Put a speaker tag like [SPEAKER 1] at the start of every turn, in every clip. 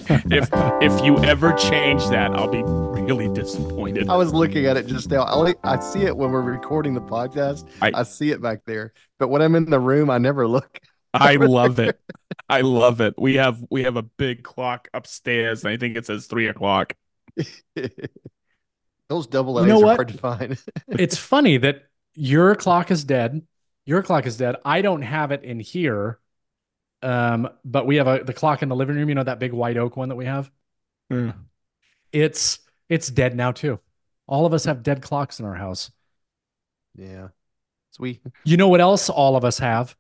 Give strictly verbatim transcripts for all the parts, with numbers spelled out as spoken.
[SPEAKER 1] If if you ever change that, I'll be really disappointed.
[SPEAKER 2] I was looking at it just now. I, only, I see it when we're recording the podcast.
[SPEAKER 1] I
[SPEAKER 2] I see it back there. But when I'm in the room, I never look
[SPEAKER 1] I
[SPEAKER 2] over
[SPEAKER 1] love
[SPEAKER 2] there.
[SPEAKER 1] it. I love it. We have we have a big clock upstairs, and I think it says three o'clock.
[SPEAKER 2] Those double
[SPEAKER 3] You know
[SPEAKER 2] A's are hard
[SPEAKER 3] what?
[SPEAKER 2] to find.
[SPEAKER 3] It's funny that your clock is dead. Your clock is dead. I don't have it in here. Um, but we have a the clock in the living room, you know, that big white oak one that we have.
[SPEAKER 1] Mm.
[SPEAKER 3] It's it's dead now too. All of us have dead clocks in our house.
[SPEAKER 2] Yeah. Sweet.
[SPEAKER 3] You know what else all of us have?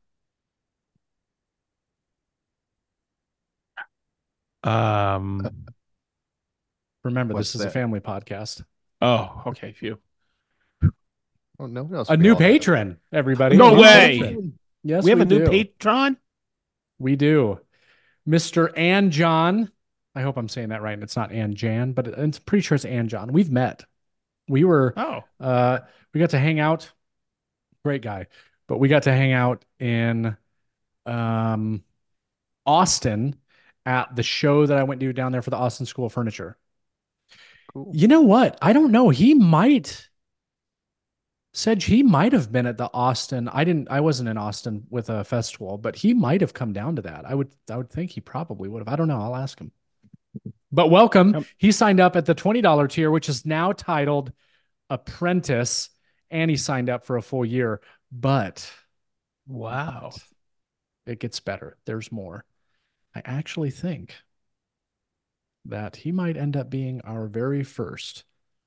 [SPEAKER 1] Um.
[SPEAKER 3] Remember,
[SPEAKER 2] What's
[SPEAKER 3] this is a
[SPEAKER 2] that?
[SPEAKER 3] family podcast.
[SPEAKER 1] Oh, okay. Phew.
[SPEAKER 2] Oh, no one else.
[SPEAKER 3] A
[SPEAKER 2] we
[SPEAKER 3] new
[SPEAKER 2] all have.
[SPEAKER 3] patron, everybody.
[SPEAKER 1] No
[SPEAKER 3] A new
[SPEAKER 1] way.
[SPEAKER 3] patron. Yes,
[SPEAKER 1] We have
[SPEAKER 3] we
[SPEAKER 1] a new
[SPEAKER 3] do.
[SPEAKER 1] patron.
[SPEAKER 3] We do. Mister Ann John. I hope I'm saying that right. And it's not Ann Jan, but I'm pretty sure it's Ann John. We've met. We were
[SPEAKER 1] Oh,
[SPEAKER 3] uh we got to hang out. Great guy. But we got to hang out in um Austin at the show that I went to down there for the Austin School of Furniture.
[SPEAKER 2] Cool.
[SPEAKER 3] You know what? I don't know. He might said he might have been at the Austin. I didn't I wasn't in Austin with a festival, but he might have come down to that. I would I would think he probably would have. I don't know. I'll ask him. But welcome.
[SPEAKER 1] Um,
[SPEAKER 3] He signed up at the twenty dollars tier, which is now titled Apprentice, and he signed up for a full year. But
[SPEAKER 1] wow.
[SPEAKER 3] it gets better. There's more. I actually think that he might end up being our very first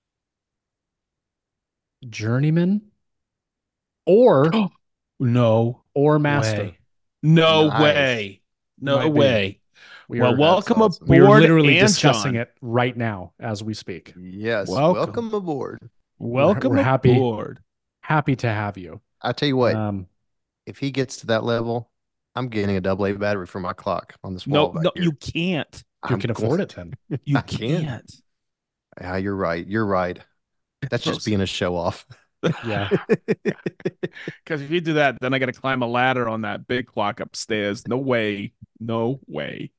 [SPEAKER 3] journeyman or
[SPEAKER 1] No
[SPEAKER 3] or master.
[SPEAKER 1] way. No
[SPEAKER 2] Nice.
[SPEAKER 1] way. No
[SPEAKER 3] Might be.
[SPEAKER 1] way.
[SPEAKER 3] We
[SPEAKER 1] Well,
[SPEAKER 3] are,
[SPEAKER 1] welcome
[SPEAKER 2] awesome.
[SPEAKER 3] we are
[SPEAKER 1] aboard,
[SPEAKER 3] literally
[SPEAKER 1] Ann
[SPEAKER 3] discussing
[SPEAKER 1] John.
[SPEAKER 3] it right now as we speak.
[SPEAKER 2] Yes.
[SPEAKER 1] Welcome.
[SPEAKER 2] Welcome, aboard.
[SPEAKER 1] Welcome
[SPEAKER 3] we're happy.
[SPEAKER 1] aboard.
[SPEAKER 3] Happy to have you.
[SPEAKER 2] I tell you what,
[SPEAKER 3] Um,
[SPEAKER 2] if he gets to that level, I'm getting a double A battery for my clock on this
[SPEAKER 1] No,
[SPEAKER 2] wall back
[SPEAKER 1] no,
[SPEAKER 2] here.
[SPEAKER 1] you can't.
[SPEAKER 3] you
[SPEAKER 2] I'm
[SPEAKER 3] can
[SPEAKER 2] going-
[SPEAKER 3] afford it then.
[SPEAKER 1] You
[SPEAKER 2] I can.
[SPEAKER 1] can't.
[SPEAKER 2] Yeah, you're right. You're right. That's just
[SPEAKER 1] Those-
[SPEAKER 2] being a show off.
[SPEAKER 3] Yeah.
[SPEAKER 1] Because if you do that, then I got to climb a ladder on that big clock upstairs. No way. No way.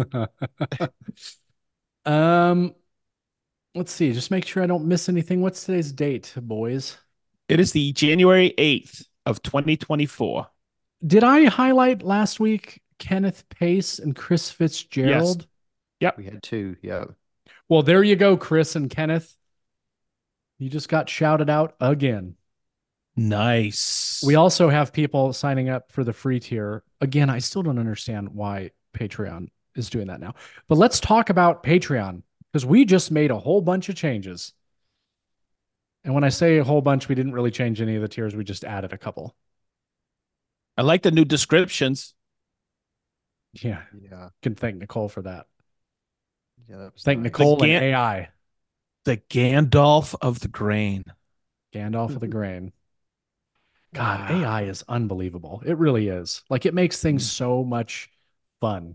[SPEAKER 3] um, let's see. Just make sure I don't miss anything. What's today's date, boys?
[SPEAKER 1] It is the January eighth of twenty twenty-four.
[SPEAKER 3] Did I highlight last week Kenneth Pace and Chris Fitzgerald?
[SPEAKER 2] We had two. Yeah.
[SPEAKER 3] Well, there you go, Chris and Kenneth. You just got shouted out again.
[SPEAKER 1] Nice.
[SPEAKER 3] We also have people signing up for the free tier. Again, I still don't understand why Patreon is doing that now. But let's talk about Patreon because we just made a whole bunch of changes. And when I say a whole bunch, we didn't really change any of the tiers. We just added a couple.
[SPEAKER 1] I like the new descriptions.
[SPEAKER 3] Yeah.
[SPEAKER 2] Yeah.
[SPEAKER 3] Can thank Nicole for that.
[SPEAKER 2] Yeah. That was
[SPEAKER 3] Thank
[SPEAKER 2] nice.
[SPEAKER 3] Nicole
[SPEAKER 1] Gan-
[SPEAKER 3] and A I.
[SPEAKER 1] The Gandalf of the grain.
[SPEAKER 3] Gandalf of the Grain. God,
[SPEAKER 1] Wow.
[SPEAKER 3] A I is unbelievable. It really is. Like it makes things so much fun.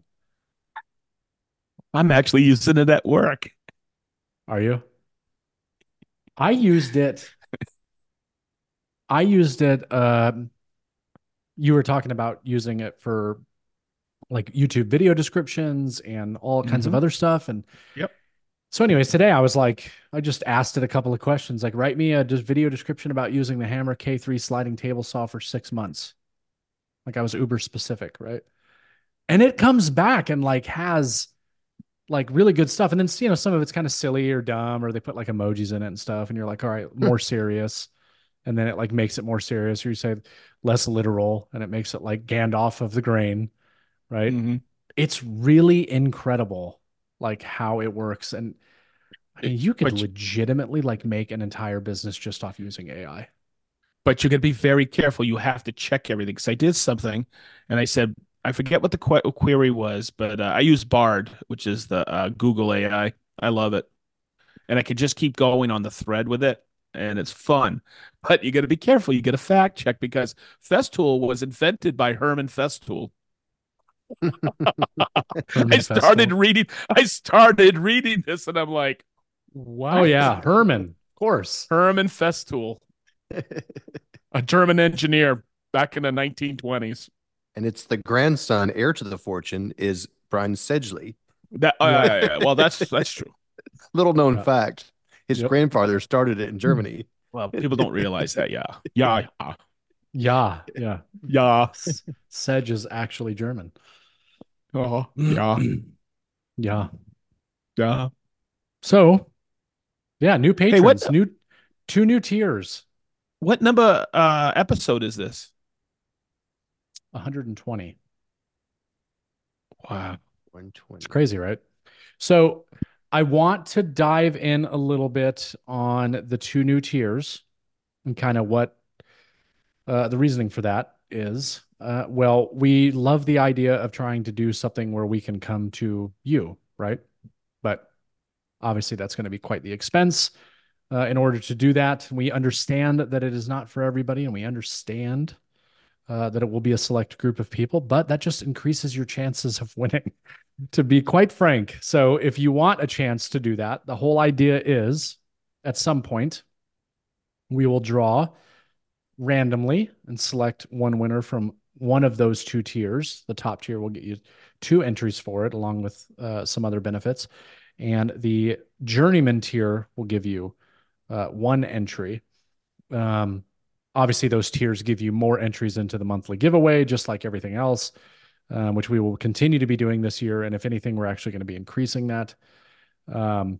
[SPEAKER 1] I'm actually using it at work.
[SPEAKER 3] Are you? I used it. I used it. Um, you were talking about using it for like YouTube video descriptions and all kinds of
[SPEAKER 1] Mhm.
[SPEAKER 3] other stuff. And
[SPEAKER 1] Yep.
[SPEAKER 3] so, anyways, today I was like, I just asked it a couple of questions, like write me a just video description about using the Hammer K three sliding table saw for six months. Like I was uber specific, right? And it comes back and like has like really good stuff. And then, you know, some of it's kind of silly or dumb, or they put like emojis in it and stuff. And you're like, all right, more serious. And then it like makes it more serious. Or you say less literal and it makes it like Gandalf of the grain, right?
[SPEAKER 1] Mhm.
[SPEAKER 3] It's really incredible, like how it works. And I mean, you could
[SPEAKER 1] But you-
[SPEAKER 3] legitimately like make an entire business just off using A I.
[SPEAKER 1] But you got to be very careful. You have to check everything. Because I did something, and I said I forget what the que- query was, but uh, I use Bard, which is the uh, Google A I. I love it, and I could just keep going on the thread with it, and it's fun. But you got to be careful. You got to fact check because Festool was invented by Herman Festool.
[SPEAKER 3] Herman
[SPEAKER 1] I started
[SPEAKER 3] Festool.
[SPEAKER 1] reading. I started reading this, and I'm like, "What?"
[SPEAKER 3] Oh yeah, Herman, of course.
[SPEAKER 1] Herman Festool, a German engineer back in the nineteen twenties.
[SPEAKER 2] And it's the grandson, heir to the fortune, is Brian Sedgley.
[SPEAKER 1] That uh,
[SPEAKER 3] Yeah.
[SPEAKER 1] yeah, yeah, well, that's that's true.
[SPEAKER 2] Little known
[SPEAKER 3] Yeah.
[SPEAKER 2] fact. His
[SPEAKER 3] Yep.
[SPEAKER 2] grandfather started it in Germany.
[SPEAKER 1] Well, people don't realize that. Yeah, yeah, yeah,
[SPEAKER 3] Yeah. Yeah.
[SPEAKER 1] yeah.
[SPEAKER 3] S- Sedge is actually German.
[SPEAKER 1] Oh, yeah,
[SPEAKER 3] Yeah.
[SPEAKER 1] yeah.
[SPEAKER 3] So, yeah, new
[SPEAKER 1] Hey, what
[SPEAKER 3] patrons, new two new tiers,
[SPEAKER 1] what number uh episode is this?
[SPEAKER 3] one hundred twenty.
[SPEAKER 1] Wow.
[SPEAKER 3] It's
[SPEAKER 2] one twenty.
[SPEAKER 3] crazy, right? So, I want to dive in a little bit on the two new tiers and kind of what uh, the reasoning for that is. Uh, well, we love the idea of trying to do something where we can come to you, right? But obviously, that's going to be quite the expense. Uh, in order to do that, we understand that it is not for everybody, and we understand uh, that it will be a select group of people, but that just increases your chances of winning, to be quite frank. So, if you want a chance to do that, the whole idea is at some point, we will draw randomly and select one winner from one of those two tiers. The top tier will get you two entries for it, along with uh, some other benefits. And the journeyman tier will give you uh, one entry. Um, obviously, those tiers give you more entries into the monthly giveaway, just like everything else, um, which we will continue to be doing this year. And if anything, we're actually going to be increasing that. Um,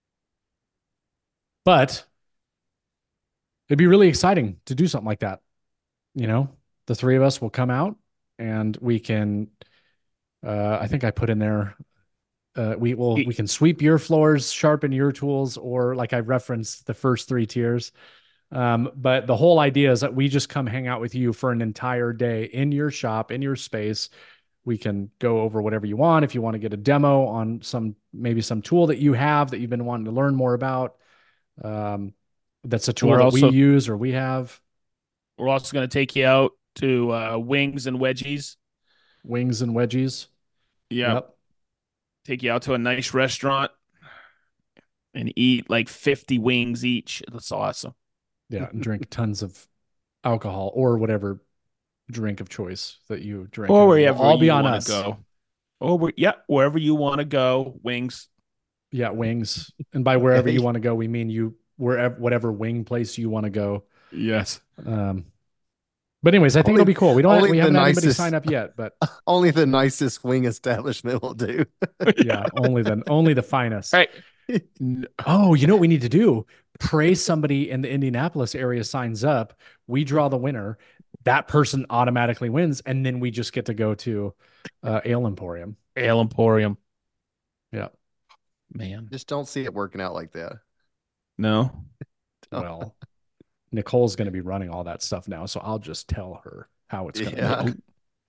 [SPEAKER 3] but it'd be really exciting to do something like that. You know, the three of us will come out and we can, uh, I think I put in there, uh, we will, we can sweep your floors, sharpen your tools, or like I referenced the first three tiers. Um, but the whole idea is that we just come hang out with you for an entire day in your shop, in your space. We can go over whatever you want. If you want to get a demo on some, maybe some tool that you have that you've been wanting to learn more about, um, that's a tool
[SPEAKER 1] We're
[SPEAKER 3] that we
[SPEAKER 1] also
[SPEAKER 3] use or we have.
[SPEAKER 1] we're also going to take you out to uh, Wings and Wedgies.
[SPEAKER 3] Wings and wedgies.
[SPEAKER 1] Yep.
[SPEAKER 3] Yep.
[SPEAKER 1] Take you out to a nice restaurant and eat like fifty wings each. That's awesome.
[SPEAKER 3] Yeah. And drink tons of alcohol or whatever drink of choice that you drink.
[SPEAKER 1] Or
[SPEAKER 3] And it will
[SPEAKER 1] wherever
[SPEAKER 3] all be
[SPEAKER 1] you
[SPEAKER 3] on
[SPEAKER 1] want to
[SPEAKER 3] us.
[SPEAKER 1] go. Or where, yeah, wherever you want to go. Wings.
[SPEAKER 3] Yeah. Wings. And by wherever you
[SPEAKER 2] Okay.
[SPEAKER 3] want to go, we mean you, wherever, whatever wing place you want to go.
[SPEAKER 1] Yes.
[SPEAKER 3] Um, but anyways, I think it'll
[SPEAKER 2] Only
[SPEAKER 3] be cool. We don't, have,
[SPEAKER 2] only
[SPEAKER 3] we
[SPEAKER 2] the
[SPEAKER 3] haven't had anybody
[SPEAKER 2] nicest
[SPEAKER 3] sign up yet, but
[SPEAKER 2] only the nicest wing establishment will do.
[SPEAKER 3] yeah, only then, only the finest.
[SPEAKER 1] All right.
[SPEAKER 3] Oh, you know what we need to do? Pray somebody in the Indianapolis area signs up. We draw the winner. That person automatically wins, and then we just get to go to uh, Ale Emporium.
[SPEAKER 1] Ale Emporium.
[SPEAKER 3] Yeah.
[SPEAKER 1] Man.
[SPEAKER 2] Just don't see it working out like that.
[SPEAKER 1] No.
[SPEAKER 3] Well, Nicole's going to be running all that stuff now, so I'll just tell her how it's going to
[SPEAKER 2] Yeah.
[SPEAKER 3] go.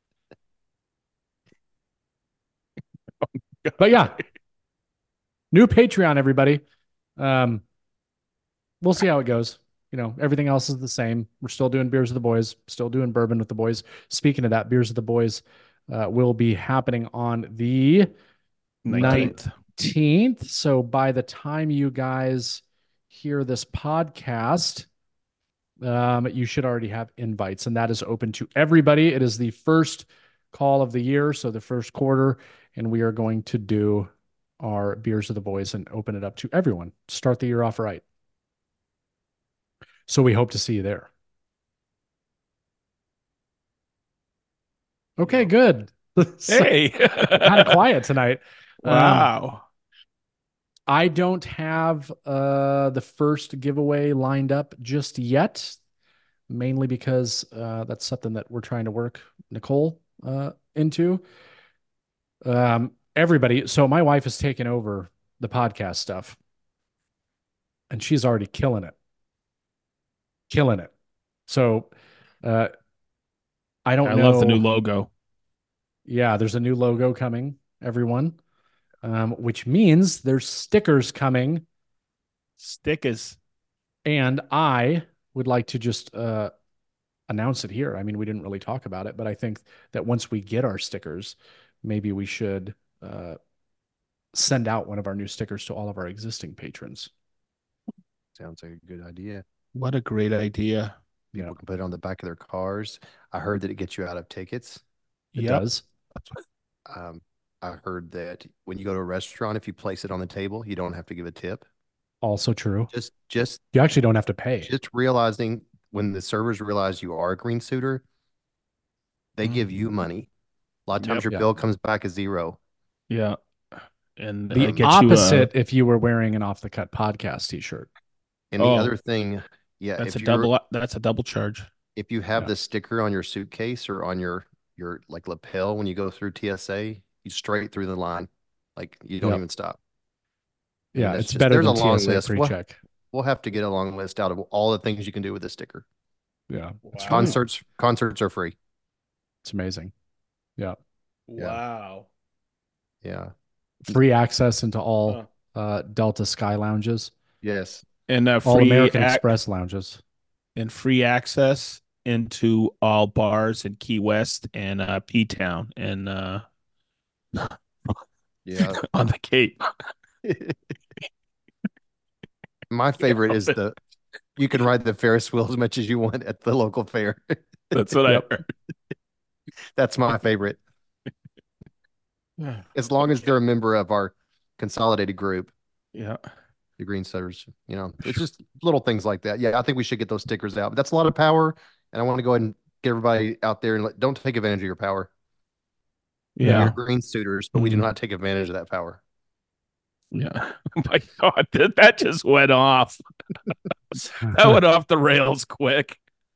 [SPEAKER 3] But yeah, new Patreon, everybody. Um, we'll see how it goes. You know, everything else is the same. We're still doing beers with the boys, still doing bourbon with the boys. Speaking of that, beers with the boys uh, will be happening on the
[SPEAKER 1] nineteenth.
[SPEAKER 3] nineteenth. So by the time you guys hear this podcast, um, you should already have invites, and that is open to everybody. It is the first call of the year, so the first quarter, and we are going to do our beers of the boys and open it up to everyone. Start the year off right. So we hope to see you there. Okay, good.
[SPEAKER 1] Hey.
[SPEAKER 3] Kind of quiet tonight. Um,
[SPEAKER 1] Wow.
[SPEAKER 3] I don't have uh, the first giveaway lined up just yet, mainly because uh, that's something that we're trying to work Nicole uh, into. Um, everybody, so my wife has taken over the podcast stuff, and she's already killing it, killing it. So uh, I don't
[SPEAKER 1] I
[SPEAKER 3] know.
[SPEAKER 1] love the new logo.
[SPEAKER 3] Yeah, there's a new logo coming, everyone, um, which means there's stickers coming.
[SPEAKER 1] Stickers.
[SPEAKER 3] And I would like to just uh, announce it here. I mean, we didn't really talk about it, but I think that once we get our stickers, maybe we should uh, send out one of our new stickers to all of our existing patrons.
[SPEAKER 2] Sounds like a good idea.
[SPEAKER 1] What a great idea.
[SPEAKER 2] People
[SPEAKER 3] Yeah,
[SPEAKER 2] can put it on the back of their cars. I heard that it gets you out of tickets.
[SPEAKER 3] it
[SPEAKER 1] Yep.
[SPEAKER 3] does.
[SPEAKER 2] Um, I heard that when you go to a restaurant, if you place it on the table, you don't have to give a tip.
[SPEAKER 3] Also true.
[SPEAKER 2] Just just
[SPEAKER 3] You actually don't have to pay.
[SPEAKER 2] just realizing when the servers realize you are a green suitor, they give you
[SPEAKER 1] Mhm.
[SPEAKER 2] money. A lot of times
[SPEAKER 1] Yep.
[SPEAKER 2] your
[SPEAKER 3] Yeah.
[SPEAKER 2] bill comes back as zero.
[SPEAKER 1] Yeah. And uh,
[SPEAKER 3] The
[SPEAKER 2] And
[SPEAKER 1] get you uh
[SPEAKER 3] opposite if you were wearing an Off the Cut podcast t-shirt.
[SPEAKER 2] and the
[SPEAKER 1] oh,
[SPEAKER 2] other thing, yeah,
[SPEAKER 1] that's a
[SPEAKER 2] if you're
[SPEAKER 1] double that's a double charge.
[SPEAKER 2] if you have
[SPEAKER 3] Yeah.
[SPEAKER 2] the sticker on your suitcase or on your your like lapel when you go through T S A, you straight through the line. Like you don't
[SPEAKER 3] Yep.
[SPEAKER 2] even stop. I mean,
[SPEAKER 3] Yeah,
[SPEAKER 2] that's
[SPEAKER 3] it's
[SPEAKER 2] just
[SPEAKER 3] better
[SPEAKER 2] there's a
[SPEAKER 3] than
[SPEAKER 2] long
[SPEAKER 3] T S A
[SPEAKER 2] list. We'll
[SPEAKER 3] pre-check.
[SPEAKER 2] we'll have to get a long list out of all the things you can do with the sticker.
[SPEAKER 3] Yeah, it's free.
[SPEAKER 1] Wow.
[SPEAKER 2] Concerts concerts are free.
[SPEAKER 3] It's amazing. Yeah.
[SPEAKER 2] Yeah.
[SPEAKER 1] Wow.
[SPEAKER 2] Yeah.
[SPEAKER 3] Free access into all
[SPEAKER 1] Huh.
[SPEAKER 3] uh, Delta Sky lounges,
[SPEAKER 2] Yes.
[SPEAKER 1] And uh
[SPEAKER 3] all
[SPEAKER 1] free
[SPEAKER 3] American
[SPEAKER 1] ac
[SPEAKER 3] Express lounges.
[SPEAKER 1] and free access into all bars in Key West and uh P Town and uh
[SPEAKER 2] Yeah.
[SPEAKER 1] on the Cape.
[SPEAKER 2] My
[SPEAKER 1] Yeah,
[SPEAKER 2] favorite is the you can ride the Ferris wheel as much as you want at the local fair.
[SPEAKER 1] that's what I
[SPEAKER 3] Yep.
[SPEAKER 1] heard.
[SPEAKER 2] That's my favorite.
[SPEAKER 1] Yeah.
[SPEAKER 2] As long as they're a member of our consolidated group,
[SPEAKER 1] Yeah.
[SPEAKER 2] the Green Setters, you know, it's just little things like that. Yeah, I think we should get those stickers out. But that's a lot of power. And I want to go ahead and get everybody out there and let, don't take advantage of your power. We
[SPEAKER 3] Yeah.
[SPEAKER 2] are
[SPEAKER 1] Yeah.
[SPEAKER 2] green suitors, but we do
[SPEAKER 3] Mm.
[SPEAKER 2] not take advantage of that power.
[SPEAKER 1] Yeah. Oh my God, that, that just went off. That went off the rails quick.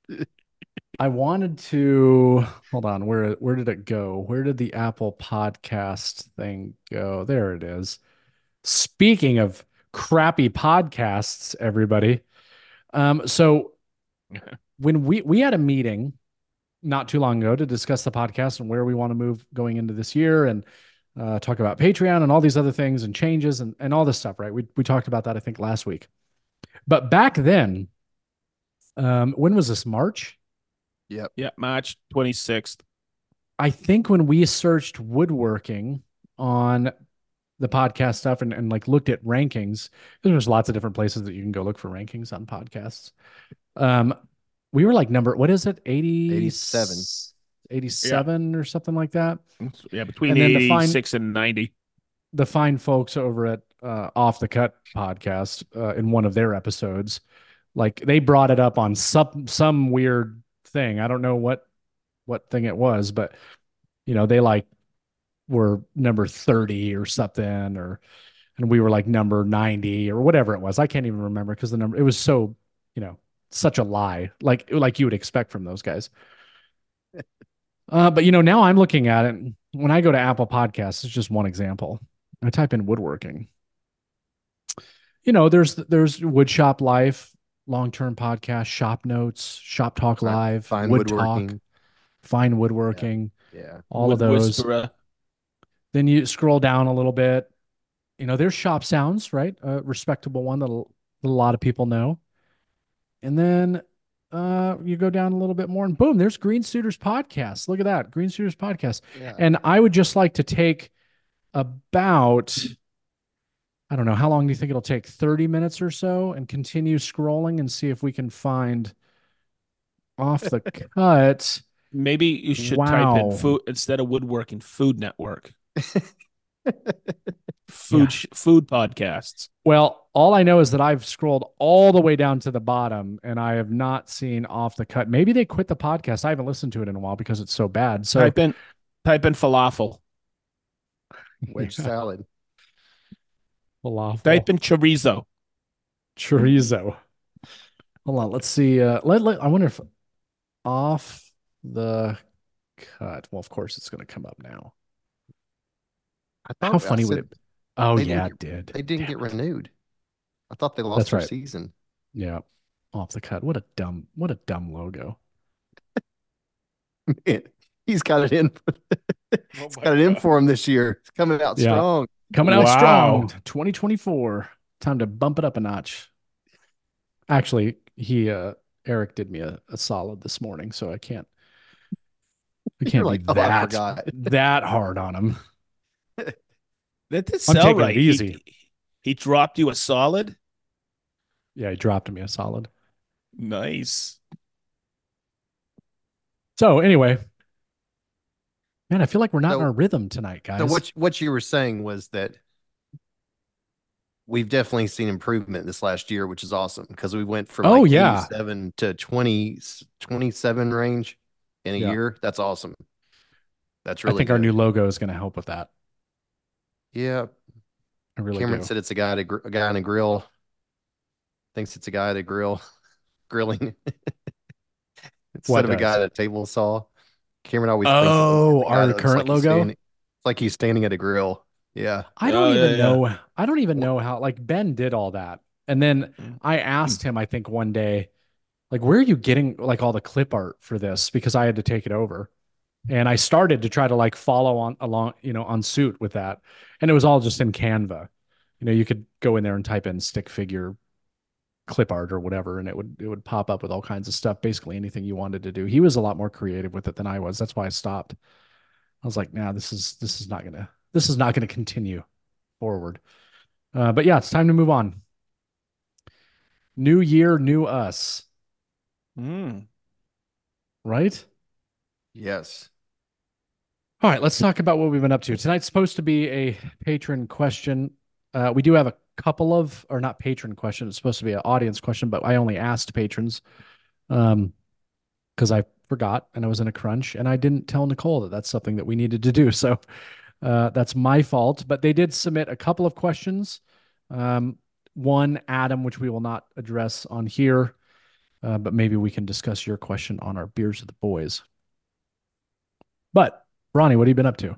[SPEAKER 3] I wanted to hold on. Where where did it go? Where did the Apple Podcast thing go? There it is. Speaking of crappy podcasts, everybody. Um, so when we we had a meeting not too long ago to discuss the podcast and where we want to move going into this year and uh, talk about Patreon and all these other things and changes and, and all this stuff, right? We we talked about that, I think, last week. But back then, um, when was this? March?
[SPEAKER 2] Yep.
[SPEAKER 1] Yeah, March twenty-sixth.
[SPEAKER 3] I think when we searched woodworking on the podcast stuff and, and like looked at rankings, there's lots of different places that you can go look for rankings on podcasts. Um, we were like number, what is it? eighty,
[SPEAKER 2] eighty-seven.
[SPEAKER 3] eighty-seven or something like that.
[SPEAKER 1] Yeah, between
[SPEAKER 3] And then the fine,
[SPEAKER 1] eighty-six and ninety.
[SPEAKER 3] the fine folks over at uh, Off the Cut podcast uh, in one of their episodes, like they brought it up on some some weird thing. I don't know what what thing it was, but you know they like were number thirty or something, or and we were like number ninety or whatever it was. I can't even remember because the number it was so you know such a lie, like like you would expect from those guys. Uh, but you know now I'm looking at it when I go to Apple Podcasts. It's just one example. I type in woodworking. You know, there's there's Woodshop Life, long term podcast, Shop Notes, Shop Talk
[SPEAKER 2] Fine,
[SPEAKER 3] Live,
[SPEAKER 2] fine
[SPEAKER 3] Wood Talk,
[SPEAKER 2] woodworking.
[SPEAKER 3] Fine
[SPEAKER 2] Yeah.
[SPEAKER 3] Woodworking,
[SPEAKER 2] Yeah.
[SPEAKER 3] all of
[SPEAKER 1] Wood
[SPEAKER 3] those.
[SPEAKER 1] Whisperer.
[SPEAKER 3] Then you scroll down a little bit. You know, there's Shop Sounds, right? A respectable one that a lot of people know. And then uh, you go down a little bit more, and boom, there's Green Suiters Podcast. Look at that, Green Suiters Podcast.
[SPEAKER 2] Yeah.
[SPEAKER 3] And I would just like to take about, I don't know, how long do you think it'll take? thirty minutes or so, and continue scrolling and see if we can find Off the Cut.
[SPEAKER 1] Maybe you should type in
[SPEAKER 3] Wow.
[SPEAKER 1] food instead of woodworking, Food Network.
[SPEAKER 3] Yeah.
[SPEAKER 1] Food sh- food podcasts.
[SPEAKER 3] Well, all I know is that I've scrolled all the way down to the bottom and I have not seen Off the Cut. Maybe they quit the podcast. I haven't listened to it in a while because it's so bad. So
[SPEAKER 1] Type in type in falafel.
[SPEAKER 2] Wedge salad.
[SPEAKER 3] falafel,
[SPEAKER 1] Type in chorizo.
[SPEAKER 3] chorizo. Hold on, let's see. Uh, let, let I wonder if Off the Cut. Well, of course it's going to come up now.
[SPEAKER 2] I thought
[SPEAKER 3] How
[SPEAKER 2] I
[SPEAKER 3] funny would
[SPEAKER 2] said
[SPEAKER 3] it? Oh
[SPEAKER 2] they
[SPEAKER 3] yeah,
[SPEAKER 2] didn't
[SPEAKER 3] it did.
[SPEAKER 2] they didn't get
[SPEAKER 3] Damn it.
[SPEAKER 2] renewed. I thought they lost
[SPEAKER 3] That's
[SPEAKER 2] their
[SPEAKER 3] right.
[SPEAKER 2] season.
[SPEAKER 3] Yeah, Off the Cut. What a dumb, what a dumb logo.
[SPEAKER 2] Man, he's got it in. He's got it in for him this year. It's coming out
[SPEAKER 3] Yeah.
[SPEAKER 2] strong.
[SPEAKER 3] Coming out
[SPEAKER 1] Wow.
[SPEAKER 3] strong, twenty twenty-four. Time to bump it up a notch. Actually, he uh Eric did me a, a solid this morning, so I can't I
[SPEAKER 2] You're
[SPEAKER 3] can't
[SPEAKER 2] like,
[SPEAKER 3] be
[SPEAKER 2] oh, I
[SPEAKER 3] that
[SPEAKER 2] forgot.
[SPEAKER 3] that hard on him.
[SPEAKER 1] That did
[SPEAKER 3] I'm
[SPEAKER 1] sell
[SPEAKER 3] taking it
[SPEAKER 1] right.
[SPEAKER 3] easy.
[SPEAKER 1] He, he dropped you a solid.
[SPEAKER 3] Yeah, he dropped me a solid.
[SPEAKER 1] Nice.
[SPEAKER 3] So anyway, Man, I feel like we're not in our
[SPEAKER 2] So,
[SPEAKER 3] rhythm tonight,
[SPEAKER 2] so
[SPEAKER 3] guys.
[SPEAKER 2] what what you were saying was that we've definitely seen improvement this last year, which is awesome because we went from
[SPEAKER 3] Oh
[SPEAKER 2] like
[SPEAKER 3] yeah.
[SPEAKER 2] eighty-seven to twenty twenty-seven range in a
[SPEAKER 3] Yeah.
[SPEAKER 2] year. That's awesome. That's
[SPEAKER 3] I
[SPEAKER 2] really
[SPEAKER 3] think our new
[SPEAKER 2] good.
[SPEAKER 3] logo is going to help with that.
[SPEAKER 2] Yeah.
[SPEAKER 3] I really
[SPEAKER 2] Cameron
[SPEAKER 3] do.
[SPEAKER 2] said it's a guy to gr- a guy in a grill. Thinks it's a guy at a grill grilling instead
[SPEAKER 3] What
[SPEAKER 2] of a guy
[SPEAKER 3] does?
[SPEAKER 2] at a table saw. Cameron always thinks it looks like
[SPEAKER 3] Oh,
[SPEAKER 2] the guy
[SPEAKER 3] our
[SPEAKER 2] that looks
[SPEAKER 3] current
[SPEAKER 2] like he's
[SPEAKER 3] logo?
[SPEAKER 2] standing. It's like he's standing at a grill. Yeah.
[SPEAKER 3] I don't
[SPEAKER 1] Oh yeah,
[SPEAKER 3] even
[SPEAKER 1] yeah.
[SPEAKER 3] know. I don't even know how, like, Ben did all that. And then I asked him, I think one day, like, where are you getting like all the clip art for this? Because I had to take it over. And I started to try to like follow on along, you know, on suit with that. And it was all just in Canva. You know, you could go in there and type in stick figure clip art or whatever, and it would it would pop up with all kinds of stuff, basically anything you wanted to do. He was a lot more creative with it than I was. That's why I stopped. I was like, nah, this is this is not gonna this is not gonna continue forward. Uh, but yeah, it's time to move on. New year, new us,
[SPEAKER 1] Mm.
[SPEAKER 3] right?
[SPEAKER 2] Yes.
[SPEAKER 3] All right, let's talk about what we've been up to. Tonight's supposed to be a patron question. Uh, we do have a couple of, or not patron question. It's supposed to be an audience question, but I only asked patrons um, because I forgot and I was in a crunch and I didn't tell Nicole that that's something that we needed to do. So uh, that's my fault. But they did submit a couple of questions. Um, one, Adam, which we will not address on here, uh, but maybe we can discuss your question on our Beers of the Boys. But Ronnie, what have you been up to?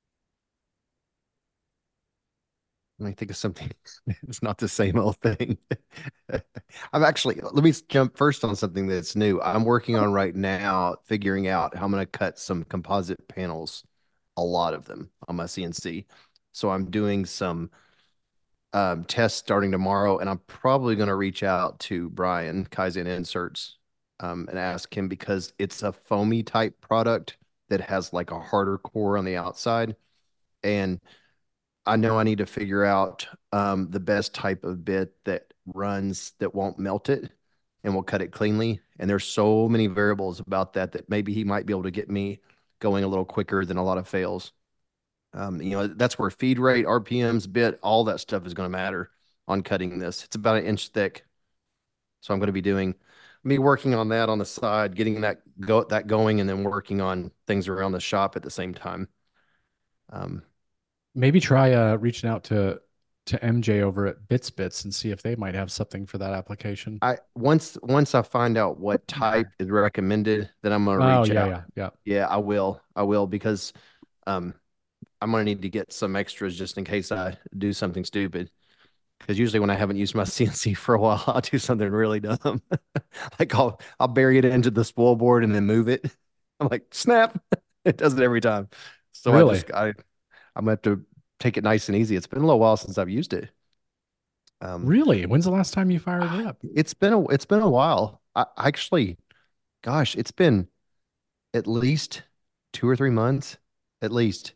[SPEAKER 2] Let me think of something. It's not the same old thing. I'm actually, let me jump first on something that's new. I'm working on right now, figuring out how I'm going to cut some composite panels, a lot of them on my C N C. So I'm doing some um, tests starting tomorrow, and I'm probably going to reach out to Brian Kaizen Inserts um, and ask him because it's a foamy type product that has like a harder core on the outside. And I know I need to figure out um, the best type of bit that runs that won't melt it and will cut it cleanly. And there's so many variables about that that maybe he might be able to get me going a little quicker than a lot of fails. Um, you know, that's where feed rate, R P Ms, bit, all that stuff is going to matter on cutting this. It's about an inch thick. So I'm going to be doing me working on that on the side, getting that go that going, and then working on things around the shop at the same time. Um,
[SPEAKER 3] Maybe try uh, reaching out to to M J over at Bits Bits and see if they might have something for that application.
[SPEAKER 2] I once once I find out what type is recommended, then I'm gonna
[SPEAKER 3] Oh
[SPEAKER 2] reach
[SPEAKER 3] yeah,
[SPEAKER 2] out.
[SPEAKER 3] yeah, yeah.
[SPEAKER 2] Yeah, I will. I will because um I'm gonna need to get some extras just in case I do something stupid. Because usually when I haven't used my C N C for a while, I'll do something really dumb. Like I'll I'll bury it into the spoil board and then move it. I'm like, snap. It does it every time. So I
[SPEAKER 3] Really,
[SPEAKER 2] just I I'm gonna have to take it nice and easy. It's been a little while since I've used it. Um
[SPEAKER 3] really. When's the last time you fired it up?
[SPEAKER 2] it's been a it's been a while. I actually Gosh, it's been at least two or three months. At least.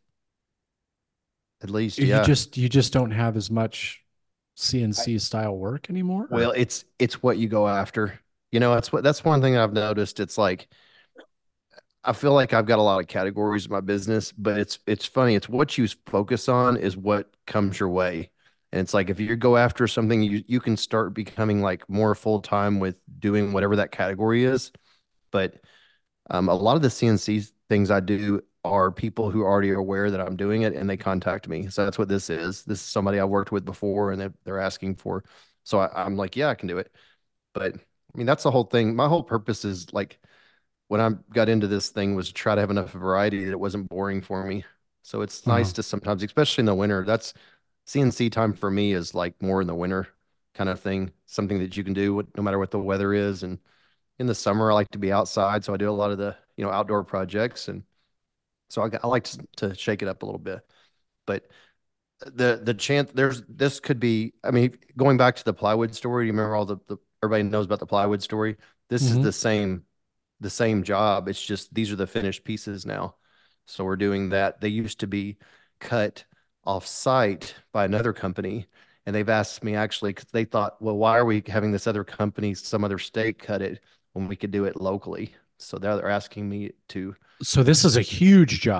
[SPEAKER 2] At least,
[SPEAKER 3] You
[SPEAKER 2] yeah.
[SPEAKER 3] just you just don't have as much
[SPEAKER 2] I,
[SPEAKER 3] C N C style work anymore,
[SPEAKER 2] well,
[SPEAKER 3] or
[SPEAKER 2] it's it's what you go after. You know, that's what that's one thing I've noticed. It's like I feel like I've got a lot of categories in my business, but it's it's funny. It's what you focus on is what comes your way. And it's like if you go after something, you you can start becoming like more full time with doing whatever that category is. But Um, a lot of the C N C things I do are people who are already aware that I'm doing it and they contact me. So that's what this is. This is somebody I worked with before and they're, they're asking for. So I, I'm like, yeah, I can do it. But I mean, that's the whole thing. My whole purpose is like when I got into this thing was to try to have enough variety that it wasn't boring for me. So it's
[SPEAKER 3] uh,
[SPEAKER 2] nice to sometimes, especially in the winter, that's C N C time for me is like more in the winter kind of thing, something that you can do no matter what the weather is. And in the summer, I like to be outside, so I do a lot of the you know outdoor projects, and so I, I like to, to shake it up a little bit. But the the chance there's this could be, I mean, going back to the plywood story. You remember all the, the everybody knows about the plywood story. This is
[SPEAKER 3] mhm.
[SPEAKER 2] the same the same job. It's just these are the finished pieces now. So we're doing that. They used to be cut off site by another company. And they've asked me actually because they thought, well, why are we having this other company, some other state cut it when we could do it locally? So they're, they're asking me to,
[SPEAKER 3] So this is a huge job.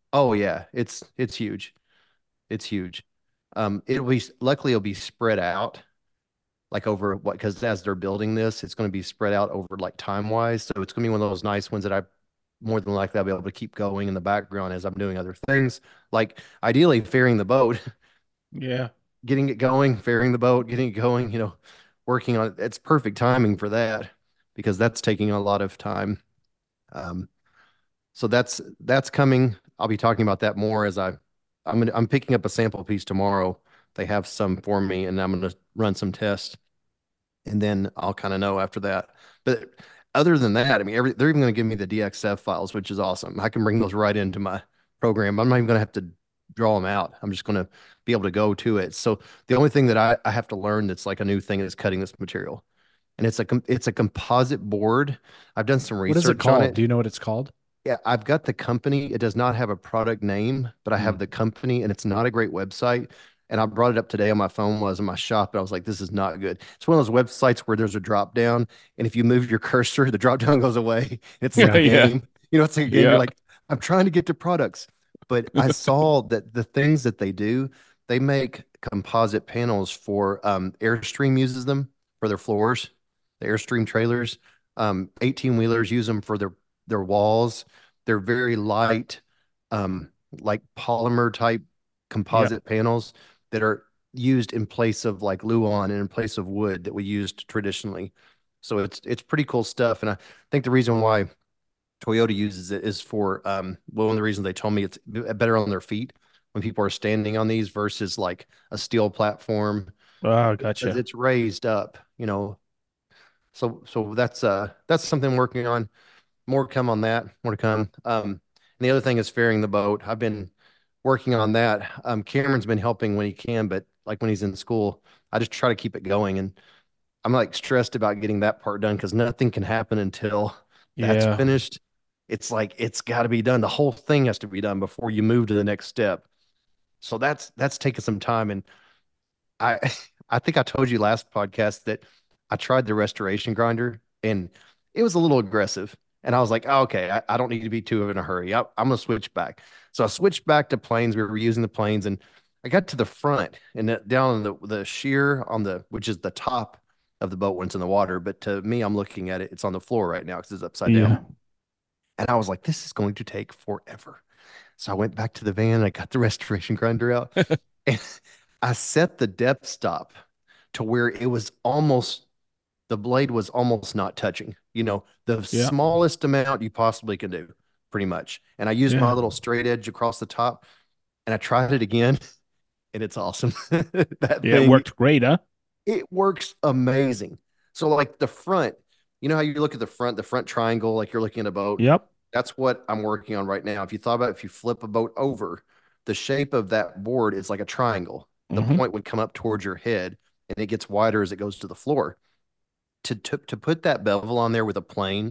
[SPEAKER 2] Oh yeah, it's it's huge. It's huge. Um, it'll be luckily it'll be spread out like over what because as they're building this, it's going to be spread out over like time wise. So it's going to be one of those nice ones that I more than likely I'll be able to keep going in the background as I'm doing other things. Like ideally ferrying the boat,
[SPEAKER 1] Yeah.
[SPEAKER 2] getting it going, ferrying the boat, getting it going, you know, working on it. It's perfect timing for that because that's taking a lot of time. Um, so that's that's coming. I'll be talking about that more as I I'm gonna, I'm picking up a sample piece tomorrow. They have some for me, and I'm going to run some tests, and then I'll kind of know after that. But other than that, I mean, every, they're even going to give me the D X F files, which is awesome. I can bring those right into my program. I'm not even going to have to draw them out. I'm just going to be able to go to it. So the only thing that I, I have to learn that's like a new thing is cutting this material, and it's a it's a composite board. I've done some
[SPEAKER 3] What is it
[SPEAKER 2] research on
[SPEAKER 3] called?
[SPEAKER 2] it.
[SPEAKER 3] Do you know what it's called?
[SPEAKER 2] Yeah, I've got the company. It does not have a product name, but I have
[SPEAKER 3] Mm.
[SPEAKER 2] the company, and it's not a great website. And I brought it up today on my phone while I was in my shop, and I was like, this is not good. It's one of those websites where there's a drop down, and if you move your cursor, the drop down goes away. It's like a
[SPEAKER 3] Yeah.
[SPEAKER 1] Yeah.
[SPEAKER 2] game. You know, it's like a game. You're
[SPEAKER 1] Yeah.
[SPEAKER 2] like, I'm trying to get to products. But I saw that the things that they do, they make composite panels for um, Airstream uses them for their floors, the Airstream trailers. Um, eighteen wheelers use them for their their walls. They're very light, um, like polymer type
[SPEAKER 1] Yeah.
[SPEAKER 2] composite panels that are used in place of like Luan and in place of wood that we used traditionally. So it's it's pretty cool stuff. And I think the reason why Toyota uses it is for um, well, one of the reasons they told me it's better on their feet when people are standing on these versus like a steel platform
[SPEAKER 1] Oh,
[SPEAKER 2] because
[SPEAKER 1] gotcha.
[SPEAKER 2] it's raised up, you know. So so that's uh that's something I'm working on. More to come on that. More to come. Um, and the other thing is ferrying the boat. I've been working on that. Um, Cameron's been helping when he can, but like when he's in school, I just try to keep it going. And I'm like stressed about getting that part done because nothing can happen until that's
[SPEAKER 1] Yeah.
[SPEAKER 2] finished. It's like it's got to be done. The whole thing has to be done before you move to the next step. So that's that's taking some time. And I I think I told you last podcast that I tried the restoration grinder and it was a little aggressive. And I was like, oh, okay, I, I don't need to be too in a hurry. I, I'm gonna switch back. So I switched back to planes. We were using the planes, and I got to the front and the, down the the shear on the which is the top of the boat when it's in the water. But to me, I'm looking at it, it's on the floor right now because it's upside down.
[SPEAKER 1] Yeah.
[SPEAKER 2] And I was like, this is going to take forever. So I went back to the van. I got the restoration grinder out, and I set the depth stop to where it was almost the blade was almost not touching. You know, the
[SPEAKER 1] Yeah.
[SPEAKER 2] smallest amount you possibly can do, pretty much. And I used my
[SPEAKER 1] Yeah.
[SPEAKER 2] little straight edge across the top, and I tried it again, and it's awesome. That
[SPEAKER 1] Yeah. It
[SPEAKER 2] thing,
[SPEAKER 1] worked great, huh?
[SPEAKER 2] it works amazing. So like the front, you know how you look at the front, the front triangle, like you're looking at a boat.
[SPEAKER 1] Yep.
[SPEAKER 2] That's what I'm working on right now. If you thought about it, if you flip a boat over, the shape of that board is like a triangle. The
[SPEAKER 1] Hmm.
[SPEAKER 2] point would come up towards your head and it gets wider as it goes to the floor. To, to, to put that bevel on there with a plane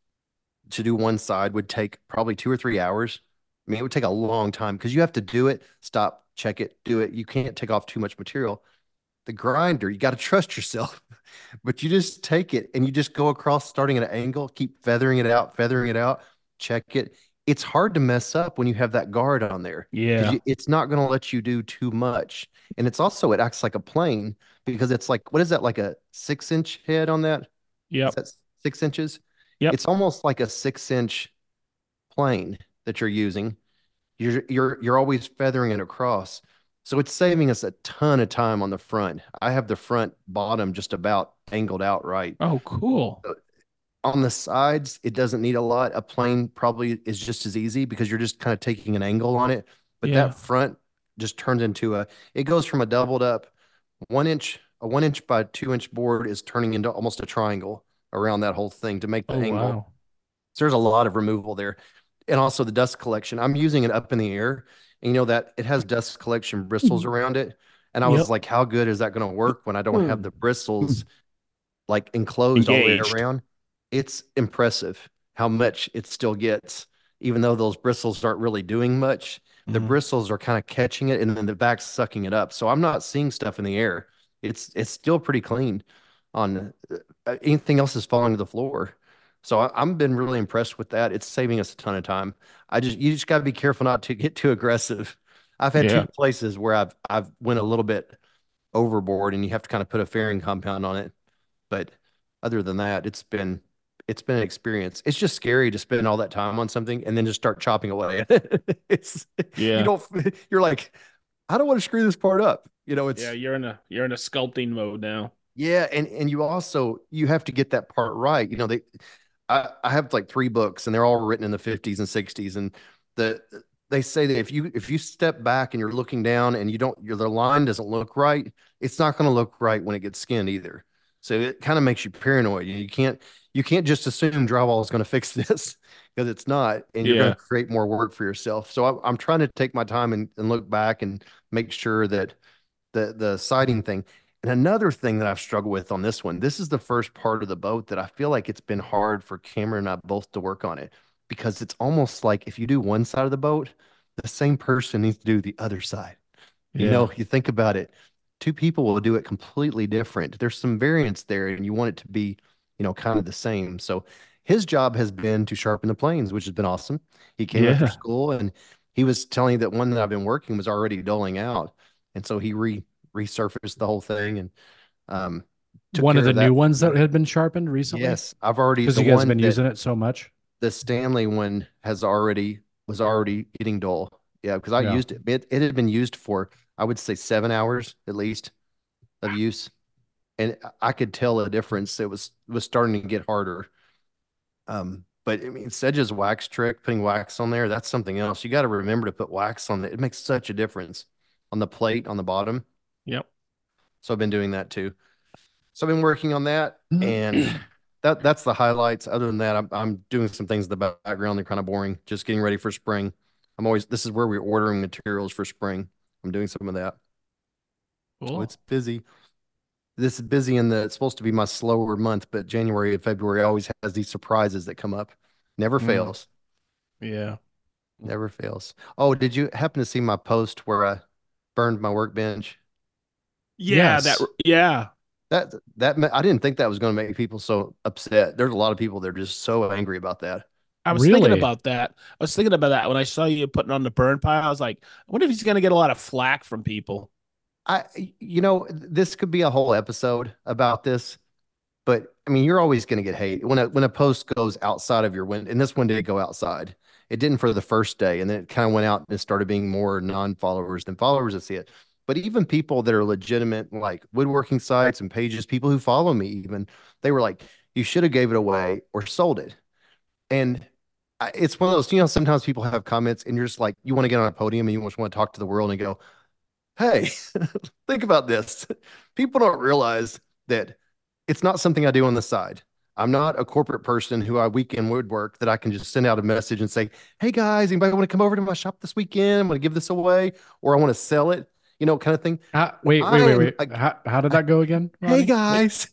[SPEAKER 2] to do one side would take probably two or three hours. I mean, it would take a long time because you have to do it, stop, check it, do it. You can't take off too much material. The grinder, you got to trust yourself, but you just take it and you just go across starting at an angle, keep feathering it out, feathering it out, check it. It's hard to mess up when you have that guard on there
[SPEAKER 1] Yeah.
[SPEAKER 2] because it's not going to let you do too much. And it's also, it acts like a plane because it's like, what is that, like a six inch head on that? Is
[SPEAKER 1] Yep.
[SPEAKER 2] that six inches?
[SPEAKER 1] Yep.
[SPEAKER 2] It's almost like a six inch plane that you're using. You're you're you're always feathering it across. So it's saving us a ton of time on the front. I have the front bottom just about angled out right.
[SPEAKER 1] Oh, cool.
[SPEAKER 2] On the sides, it doesn't need a lot. A plane probably is just as easy because you're just kind of taking an angle on it. But that
[SPEAKER 1] Yeah.
[SPEAKER 2] front just turns into a, it goes from a doubled up one inch, a one inch by two inch board is turning into almost a triangle around that whole thing to make the
[SPEAKER 1] Oh,
[SPEAKER 2] angle.
[SPEAKER 1] wow.
[SPEAKER 2] So there's a lot of removal there. And also the dust collection. I'm using it up in the air. And you know that it has dust collection bristles
[SPEAKER 1] Mhm.
[SPEAKER 2] around it. And I was
[SPEAKER 1] Yep.
[SPEAKER 2] like, how good is that going to work when I don't have the bristles like enclosed all the way
[SPEAKER 1] Engaged.
[SPEAKER 2] around? It's impressive how much it still gets, even though those bristles aren't really doing much. The
[SPEAKER 1] Hmm.
[SPEAKER 2] bristles are kind of catching it and then the back's sucking it up. So I'm not seeing stuff in the air. It's it's still pretty clean on uh, anything else is falling to the floor. So I, I've been really impressed with that. It's saving us a ton of time. I just you just got to be careful not to get too aggressive. I've had two
[SPEAKER 1] Yeah.
[SPEAKER 2] places where I've I've went a little bit overboard, and you have to kind of put a fairing compound on it. But other than that, it's been it's been an experience. It's just scary to spend all that time on something and then just start chopping away at it. It's you
[SPEAKER 1] Yeah.
[SPEAKER 2] don't you're like, I don't want to screw this part up. You know,
[SPEAKER 1] Yeah.
[SPEAKER 2] it's
[SPEAKER 1] You're in a you're in a sculpting mode now.
[SPEAKER 2] yeah, and and you also you have to get that part right. You know, they I, I have like three books and they're all written in the fifties and sixties. And the they say that if you if you step back and you're looking down and you don't your the line doesn't look right, it's not going to look right when it gets skinned either. So it kind of makes you paranoid. You can't you can't just assume drywall is going to fix this because it's not, and you're going
[SPEAKER 1] Yeah.
[SPEAKER 2] to create more work for yourself. So I, I'm trying to take my time and, and look back and make sure that the the siding thing. And another thing that I've struggled with on this one, this is the first part of the boat that I feel like it's been hard for Cameron and I both to work on it because it's almost like if you do one side of the boat, the same person needs to do the other side. You
[SPEAKER 1] Yeah.
[SPEAKER 2] know, you think about it, two people will do it completely different. There's some variance there, and you want it to be, you know, kind of the same. So his job has been to sharpen the planes, which has been awesome. He came after
[SPEAKER 1] Yeah.
[SPEAKER 2] school and he was telling me that one that I've been working was already doling out. And so he re resurfaced the whole thing and um took
[SPEAKER 3] One of
[SPEAKER 2] care
[SPEAKER 3] the
[SPEAKER 2] of
[SPEAKER 3] new
[SPEAKER 2] that for
[SPEAKER 3] ones that
[SPEAKER 2] me.
[SPEAKER 3] had been sharpened recently
[SPEAKER 2] Yes, I've already
[SPEAKER 3] because
[SPEAKER 2] the
[SPEAKER 3] you guys have
[SPEAKER 2] one
[SPEAKER 3] been
[SPEAKER 2] that
[SPEAKER 3] using it so much.
[SPEAKER 2] the Stanley one has already was already getting dull. Yeah, because I
[SPEAKER 3] Yeah.
[SPEAKER 2] used it. It it had been used for I would say seven hours at least of use, and I could tell a difference. It was was starting to get harder. Um, but I mean, Sedge's wax trick, putting wax on there, that's something else. You got to remember to put wax on it. It makes such a difference on the plate on the bottom.
[SPEAKER 1] Yep.
[SPEAKER 2] So I've been doing that too. So I've been working on that, and that that's the highlights. Other than that, I'm I'm doing some things in the background. They're kind of boring. Just getting ready for spring. I'm always this is where we're ordering materials for spring. I'm doing some of that. So
[SPEAKER 1] Cool.
[SPEAKER 2] it's busy. This is busy in the it's supposed to be my slower month, but January and February always has these surprises that come up. Never
[SPEAKER 1] Mm.
[SPEAKER 2] fails.
[SPEAKER 1] Yeah.
[SPEAKER 2] Never fails. Oh, did you happen to see my post where I burned my workbench?
[SPEAKER 1] Yeah. That.
[SPEAKER 3] Yes.
[SPEAKER 1] Yeah.
[SPEAKER 2] That that I didn't think that was going to make people so upset. There's a lot of people that are just so angry about that.
[SPEAKER 1] I was thinking
[SPEAKER 3] Really?
[SPEAKER 1] about that. I was thinking about that when I saw you putting on the burn pile. I was like, I wonder if he's gonna get a lot of flack from people.
[SPEAKER 2] I you know, this could be a whole episode about this, but I mean, you're always going to get hate when a when a post goes outside of your win. And this one did go outside. It didn't for the first day, and then it kind of went out and it started being more non-followers than followers that see it. But even people that are legitimate, like woodworking sites and pages, people who follow me, even they were like, "You should have gave it away or sold it." And I, it's one of those, you know, sometimes people have comments, and you're just like, you want to get on a podium and you just want to talk to the world and go, "Hey, think about this. People don't realize that it's not something I do on the side. I'm not a corporate person who I weekend woodwork that I can just send out a message and say, "Hey guys, anybody want to come over to my shop this weekend? I'm going to give this away or I want to sell it," you know, kind of thing.
[SPEAKER 3] How, wait, wait, wait,
[SPEAKER 2] I'm
[SPEAKER 3] wait.
[SPEAKER 2] like,
[SPEAKER 3] How, how did that go again,
[SPEAKER 2] "Hey
[SPEAKER 3] Ronnie?
[SPEAKER 2] guys."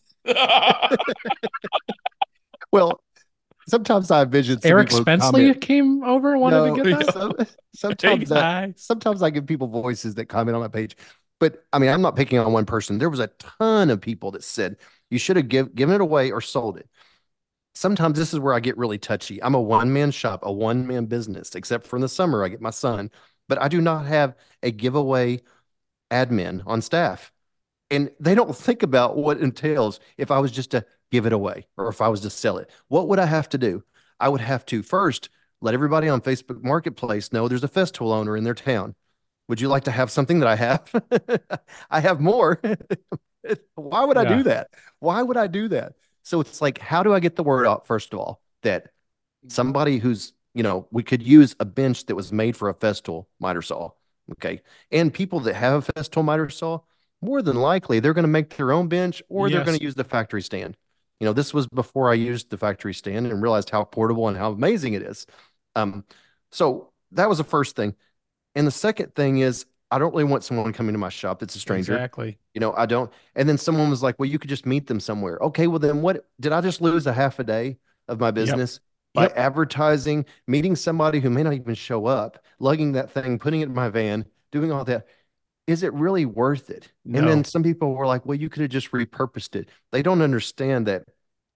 [SPEAKER 2] Well, sometimes I envision some
[SPEAKER 3] Eric
[SPEAKER 2] people who comment.
[SPEAKER 3] Spenceley came over and wanted to
[SPEAKER 2] No,
[SPEAKER 3] get that?
[SPEAKER 2] so,
[SPEAKER 1] Hey
[SPEAKER 2] sometimes that
[SPEAKER 1] guys.
[SPEAKER 2] sometimes I give people voices that comment on my page. But I mean, I'm not picking on one person. There was a ton of people that said you should have give, given it away or sold it. Sometimes this is where I get really touchy. I'm a one man shop, a one man business, except for in the summer, I get my son, but I do not have a giveaway admin on staff. And they don't think about what it entails if I was just to give it away or if I was to sell it. What would I have to do? I would have to first let everybody on Facebook Marketplace know there's a festival owner in their town. Would you like to have something that I have? I have more. Why would I do
[SPEAKER 3] Yeah.
[SPEAKER 2] that? Why would I do that? So it's like, how do I get the word out, first of all, that somebody who's, you know, we could use a bench that was made for a Festool miter saw. Okay. And people that have a Festool miter saw, more than likely, they're going to make their own bench or they're going
[SPEAKER 1] Yes.
[SPEAKER 2] to use the factory stand. You know, this was before I used the factory stand and realized how portable and how amazing it is. Um, so that was the first thing. And the second thing is, I don't really want someone coming to my shop that's a stranger.
[SPEAKER 1] Exactly.
[SPEAKER 2] You know, I don't. And then someone was like, well, you could just meet them somewhere. Okay, well, then what? Did I just lose a half a day of my
[SPEAKER 1] Yep.
[SPEAKER 2] business by
[SPEAKER 1] Yep.
[SPEAKER 2] advertising, meeting somebody who may not even show up, lugging that thing, putting it in my van, doing all that? Is it really worth it? And then
[SPEAKER 1] No.
[SPEAKER 2] some people were like, well, you could have just repurposed it. They don't understand that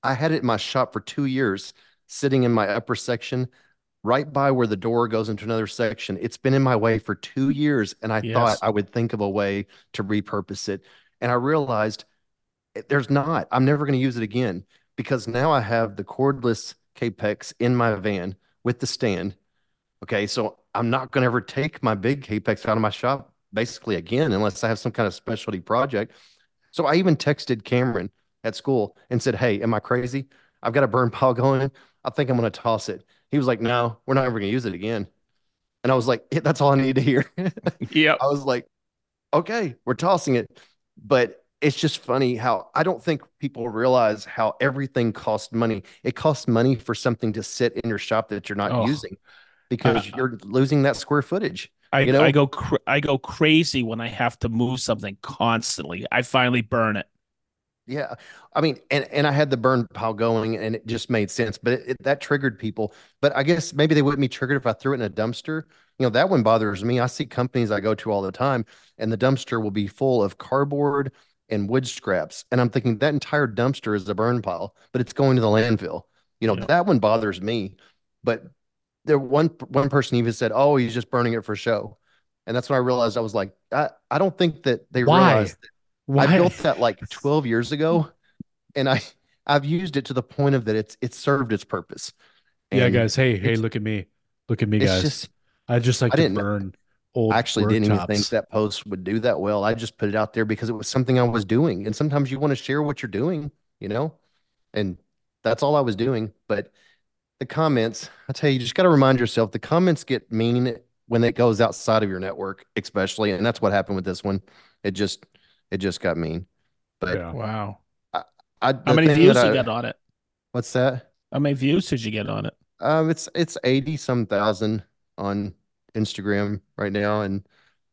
[SPEAKER 2] I had it in my shop for two years, sitting in my upper section, right by where the door goes into another section. It's been in my way for two years, and I thought
[SPEAKER 1] Yes.
[SPEAKER 2] I would think of a way to repurpose it. And I realized eh, there's not. I'm never going to use it again because now I have the cordless Capex in my van with the stand. Okay, so I'm not going to ever take my big Capex out of my shop basically again unless I have some kind of specialty project. So I even texted Cameron at school and said, "Hey, am I crazy? I've got a burn pile going. I think I'm going to toss it." He was like, "No, we're not ever going to use it again." And I was like, "Yeah, that's all I need to hear."
[SPEAKER 1] Yep.
[SPEAKER 2] I was like, "Okay, we're tossing it." But it's just funny how I don't think people realize how everything costs money. It costs money for something to sit in your shop that you're not
[SPEAKER 1] Oh,
[SPEAKER 2] using
[SPEAKER 1] I,
[SPEAKER 2] because you're losing that square footage,
[SPEAKER 1] I,
[SPEAKER 2] you
[SPEAKER 1] I
[SPEAKER 2] know?
[SPEAKER 1] go, cr I go crazy when I have to move something constantly. I finally burn it.
[SPEAKER 2] Yeah. I mean, and, and I had the burn pile going and it just made sense, but it, it, that triggered people. But I guess maybe they wouldn't be triggered if I threw it in a dumpster. You know, that one bothers me. I see companies I go to all the time, and the dumpster will be full of cardboard and wood scraps. And I'm thinking that entire dumpster is a burn pile, but it's going to the landfill. You know,
[SPEAKER 1] Yeah.
[SPEAKER 2] that one bothers me. But there one one person even said, "Oh, he's just burning it for show." And that's when I realized I was like, I, I don't think that they
[SPEAKER 3] Why?
[SPEAKER 2] realized I
[SPEAKER 3] Why?
[SPEAKER 2] built that like twelve years ago, and I I've used it to the point of that it's it's served its purpose.
[SPEAKER 3] Yeah,
[SPEAKER 2] And
[SPEAKER 3] guys. Hey, hey,
[SPEAKER 2] it's
[SPEAKER 3] look at me. Look at me,
[SPEAKER 2] it's
[SPEAKER 3] guys.
[SPEAKER 2] just
[SPEAKER 3] I just like
[SPEAKER 2] I
[SPEAKER 3] to
[SPEAKER 2] didn't
[SPEAKER 3] burn
[SPEAKER 2] I
[SPEAKER 3] old
[SPEAKER 2] actually didn't even think
[SPEAKER 3] worktops.
[SPEAKER 2] that post would do that well. I just put it out there because it was something I was doing. And sometimes you want to share what you're doing, you know? And that's all I was doing. But the comments, I tell you, you just got to remind yourself the comments get mean when it goes outside of your network, especially. And that's what happened with this one. It just it just got mean. But
[SPEAKER 3] Yeah.
[SPEAKER 1] Wow.
[SPEAKER 2] I, I
[SPEAKER 1] How
[SPEAKER 2] the
[SPEAKER 1] many
[SPEAKER 2] thing that
[SPEAKER 1] views you
[SPEAKER 2] I
[SPEAKER 1] got on it?
[SPEAKER 2] what's that?
[SPEAKER 1] How many views did you get on it?
[SPEAKER 2] Um, it's it's eighty some thousand on Instagram right now, and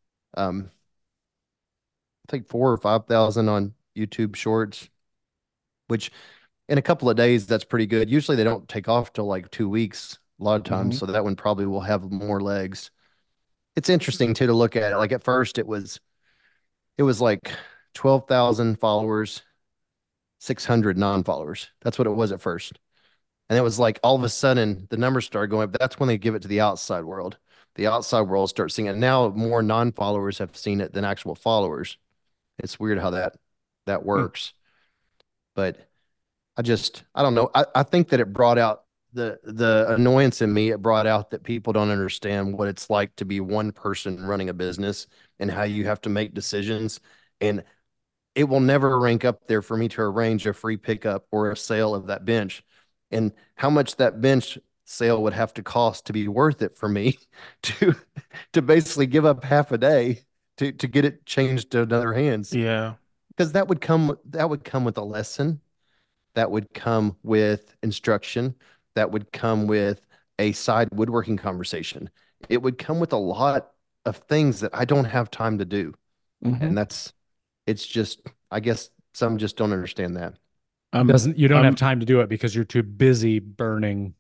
[SPEAKER 2] um, I think four or five thousand on YouTube Shorts, which in a couple of days that's pretty good. Usually they don't take off till like two weeks a lot of times,
[SPEAKER 1] Hmm.
[SPEAKER 2] so that one probably will have more legs. It's interesting too to look at it. Like at first it was it was like twelve thousand followers, six hundred non-followers. That's what it was at first. And it was like all of a sudden the numbers started going up. That's when they give it to the outside world. The outside world starts seeing it. Now more non-followers have seen it than actual followers. It's weird how that that
[SPEAKER 1] Hmm.
[SPEAKER 2] works. But I just I don't know. I, I think that it brought out the the annoyance in me. It brought out that people don't understand what it's like to be one person running a business and how you have to make decisions. And it will never rank up there for me to arrange a free pickup or a sale of that bench. And how much that bench sale would have to cost to be worth it for me to to basically give up half a day to to get it changed to another hands.
[SPEAKER 1] Yeah.
[SPEAKER 2] Because that would come that would come with a lesson, that would come with instruction, that would come with a side woodworking conversation. It would come with a lot of things that I don't have time to do.
[SPEAKER 1] Hmm.
[SPEAKER 2] And that's it's just, I guess some just don't understand that.
[SPEAKER 1] I'm,
[SPEAKER 3] Doesn't you don't have
[SPEAKER 1] I'm,
[SPEAKER 3] time to do it because you're too busy burning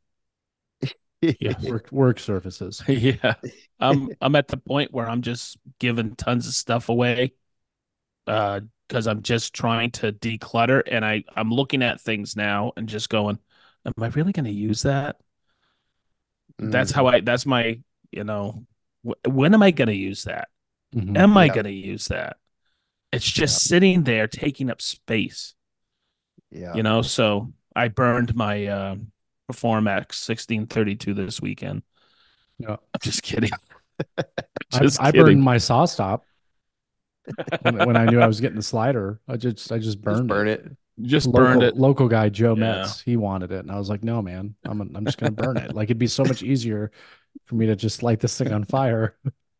[SPEAKER 1] yes.
[SPEAKER 3] work work surfaces.
[SPEAKER 1] Yeah. I'm, I'm at the point where I'm just giving tons of stuff away, uh, because I'm just trying to declutter and I, I'm looking at things now and just going, am I really going to use that? That's how
[SPEAKER 2] Mhm.
[SPEAKER 1] I, that's my, you know, wh when am I going to use that?
[SPEAKER 3] Hmm.
[SPEAKER 1] Am I
[SPEAKER 2] Yeah,
[SPEAKER 1] going to use that? It's
[SPEAKER 2] yeah,
[SPEAKER 1] just sitting there taking up space,
[SPEAKER 2] yeah.
[SPEAKER 1] you know? So I burned my uh, Performax sixteen thirty-two this weekend.
[SPEAKER 3] Yeah.
[SPEAKER 1] I'm just kidding.
[SPEAKER 3] I
[SPEAKER 1] Just
[SPEAKER 3] I burned
[SPEAKER 1] kidding.
[SPEAKER 3] my saw stop when when I knew I was getting the slider. I just I just
[SPEAKER 2] Just
[SPEAKER 3] burned it.
[SPEAKER 2] burn it.
[SPEAKER 1] Just burned
[SPEAKER 3] Local
[SPEAKER 1] it.
[SPEAKER 3] local guy Joe
[SPEAKER 1] Yeah.
[SPEAKER 3] Metz, he wanted it, and I was like, no, man, I'm I'm just gonna burn it. Like it'd be so much easier for me to just light this thing on fire.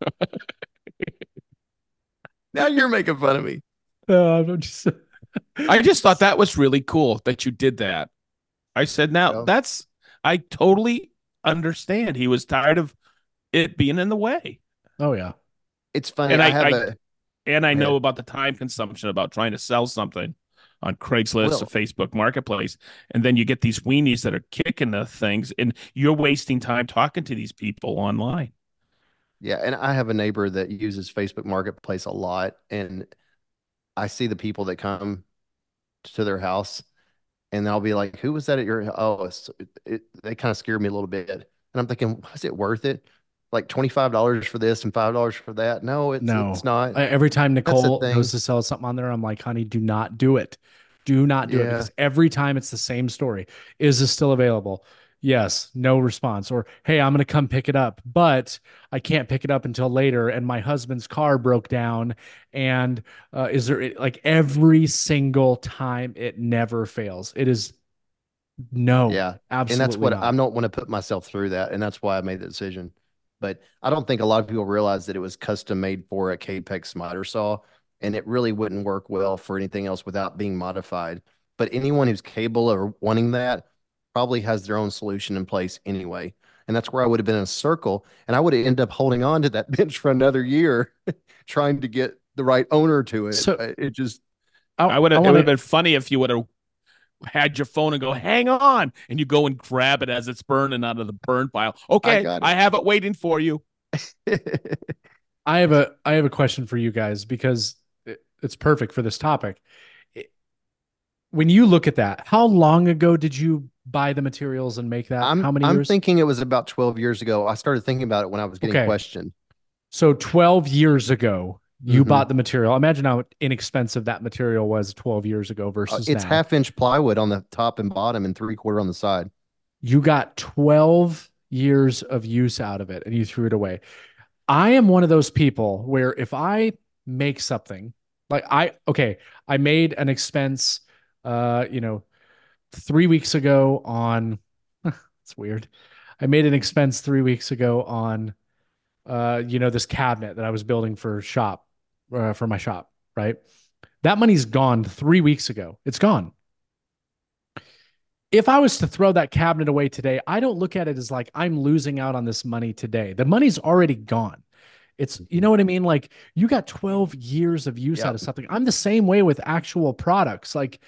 [SPEAKER 2] Now you're making fun of me.
[SPEAKER 3] Uh, I'm just
[SPEAKER 1] I just thought that was really cool that you did that. I said, now
[SPEAKER 2] Yeah.
[SPEAKER 1] that's, I totally understand. He was tired of it being in the way.
[SPEAKER 3] oh yeah.
[SPEAKER 2] It's funny.
[SPEAKER 1] And
[SPEAKER 2] I
[SPEAKER 1] I,
[SPEAKER 2] have
[SPEAKER 1] I,
[SPEAKER 2] a
[SPEAKER 1] and I
[SPEAKER 2] go
[SPEAKER 1] know
[SPEAKER 2] ahead.
[SPEAKER 1] about the time consumption about trying to sell something on Craigslist or
[SPEAKER 2] Well,
[SPEAKER 1] Facebook Marketplace. And then you get these weenies that are kicking the things and you're wasting time talking to these people online.
[SPEAKER 2] yeah, and I have a neighbor that uses Facebook Marketplace a lot, and I see the people that come to their house, and I'll be like, "Who was that at your?" Oh, it's, it, it, they kind of scared me a little bit, and I'm thinking, was it worth it? Like twenty-five dollars for this and five dollars for that? No, it's it's
[SPEAKER 3] No.
[SPEAKER 2] not.
[SPEAKER 3] I- Every time
[SPEAKER 2] That's the
[SPEAKER 3] Nicole goes
[SPEAKER 2] thing.
[SPEAKER 3] to sell something on there, I'm like, honey, do not do it. Do not do it
[SPEAKER 2] Yeah,
[SPEAKER 3] because every time it's the same story. Is this still available? Yes, no response. Or, hey, I'm going to come pick it up, but I can't pick it up until later. And my husband's car broke down. And uh, is there like every single time it never fails? It is no,
[SPEAKER 2] yeah, and that's
[SPEAKER 3] absolutely
[SPEAKER 2] what I
[SPEAKER 3] not.
[SPEAKER 2] don't want to put myself through that, and that's why I made the decision. But I don't think a lot of people realize that it was custom made for a Capex miter saw, and it really wouldn't work well for anything else without being modified. But anyone who's capable of wanting that probably has their own solution in place anyway. And that's where I would have been in a circle, and I would have ended up holding on to that bench for another year, trying to get the right owner to it.
[SPEAKER 3] So
[SPEAKER 2] Uh, It just,
[SPEAKER 3] I,
[SPEAKER 1] I would
[SPEAKER 3] I
[SPEAKER 1] have. It
[SPEAKER 3] want
[SPEAKER 1] would have
[SPEAKER 3] to
[SPEAKER 1] been funny if you would have had your phone and go, "Hang on," and you go and grab it as it's burning out of the burn pile.
[SPEAKER 2] I
[SPEAKER 1] Okay,
[SPEAKER 2] got
[SPEAKER 1] I have it waiting for you.
[SPEAKER 2] it.
[SPEAKER 3] I have a I have a question for you guys because it, it's perfect for this topic. It- when you look at that, how long ago did you buy the materials and make that?
[SPEAKER 2] I'm
[SPEAKER 3] How many
[SPEAKER 2] I'm
[SPEAKER 3] years?
[SPEAKER 2] thinking it was about twelve years ago. I started thinking about it when I was getting
[SPEAKER 3] Okay.
[SPEAKER 2] questioned.
[SPEAKER 3] So twelve years ago, you
[SPEAKER 2] Hmm.
[SPEAKER 3] bought the material. Imagine how inexpensive that material was twelve years ago
[SPEAKER 2] Uh,
[SPEAKER 3] versus
[SPEAKER 2] it's
[SPEAKER 3] now.
[SPEAKER 2] half inch plywood on the top and bottom and three quarter on the side.
[SPEAKER 3] You got twelve years of use out of it and you threw it away. I am one of those people where if I make something like I, okay, I made an expense, uh, you know, three weeks ago on, it's weird. I made an expense three weeks ago on, uh, you know, this cabinet that I was building for shop, uh, for my shop, right? That money's gone three weeks ago. It's gone. If I was to throw that cabinet away today, I don't look at it as like I'm losing out on this money today. The money's already gone. It's, you
[SPEAKER 2] Mhm.
[SPEAKER 3] know what I mean? Like you got twelve years of use out
[SPEAKER 2] Yep.
[SPEAKER 3] of something. I'm the same way with actual products. Like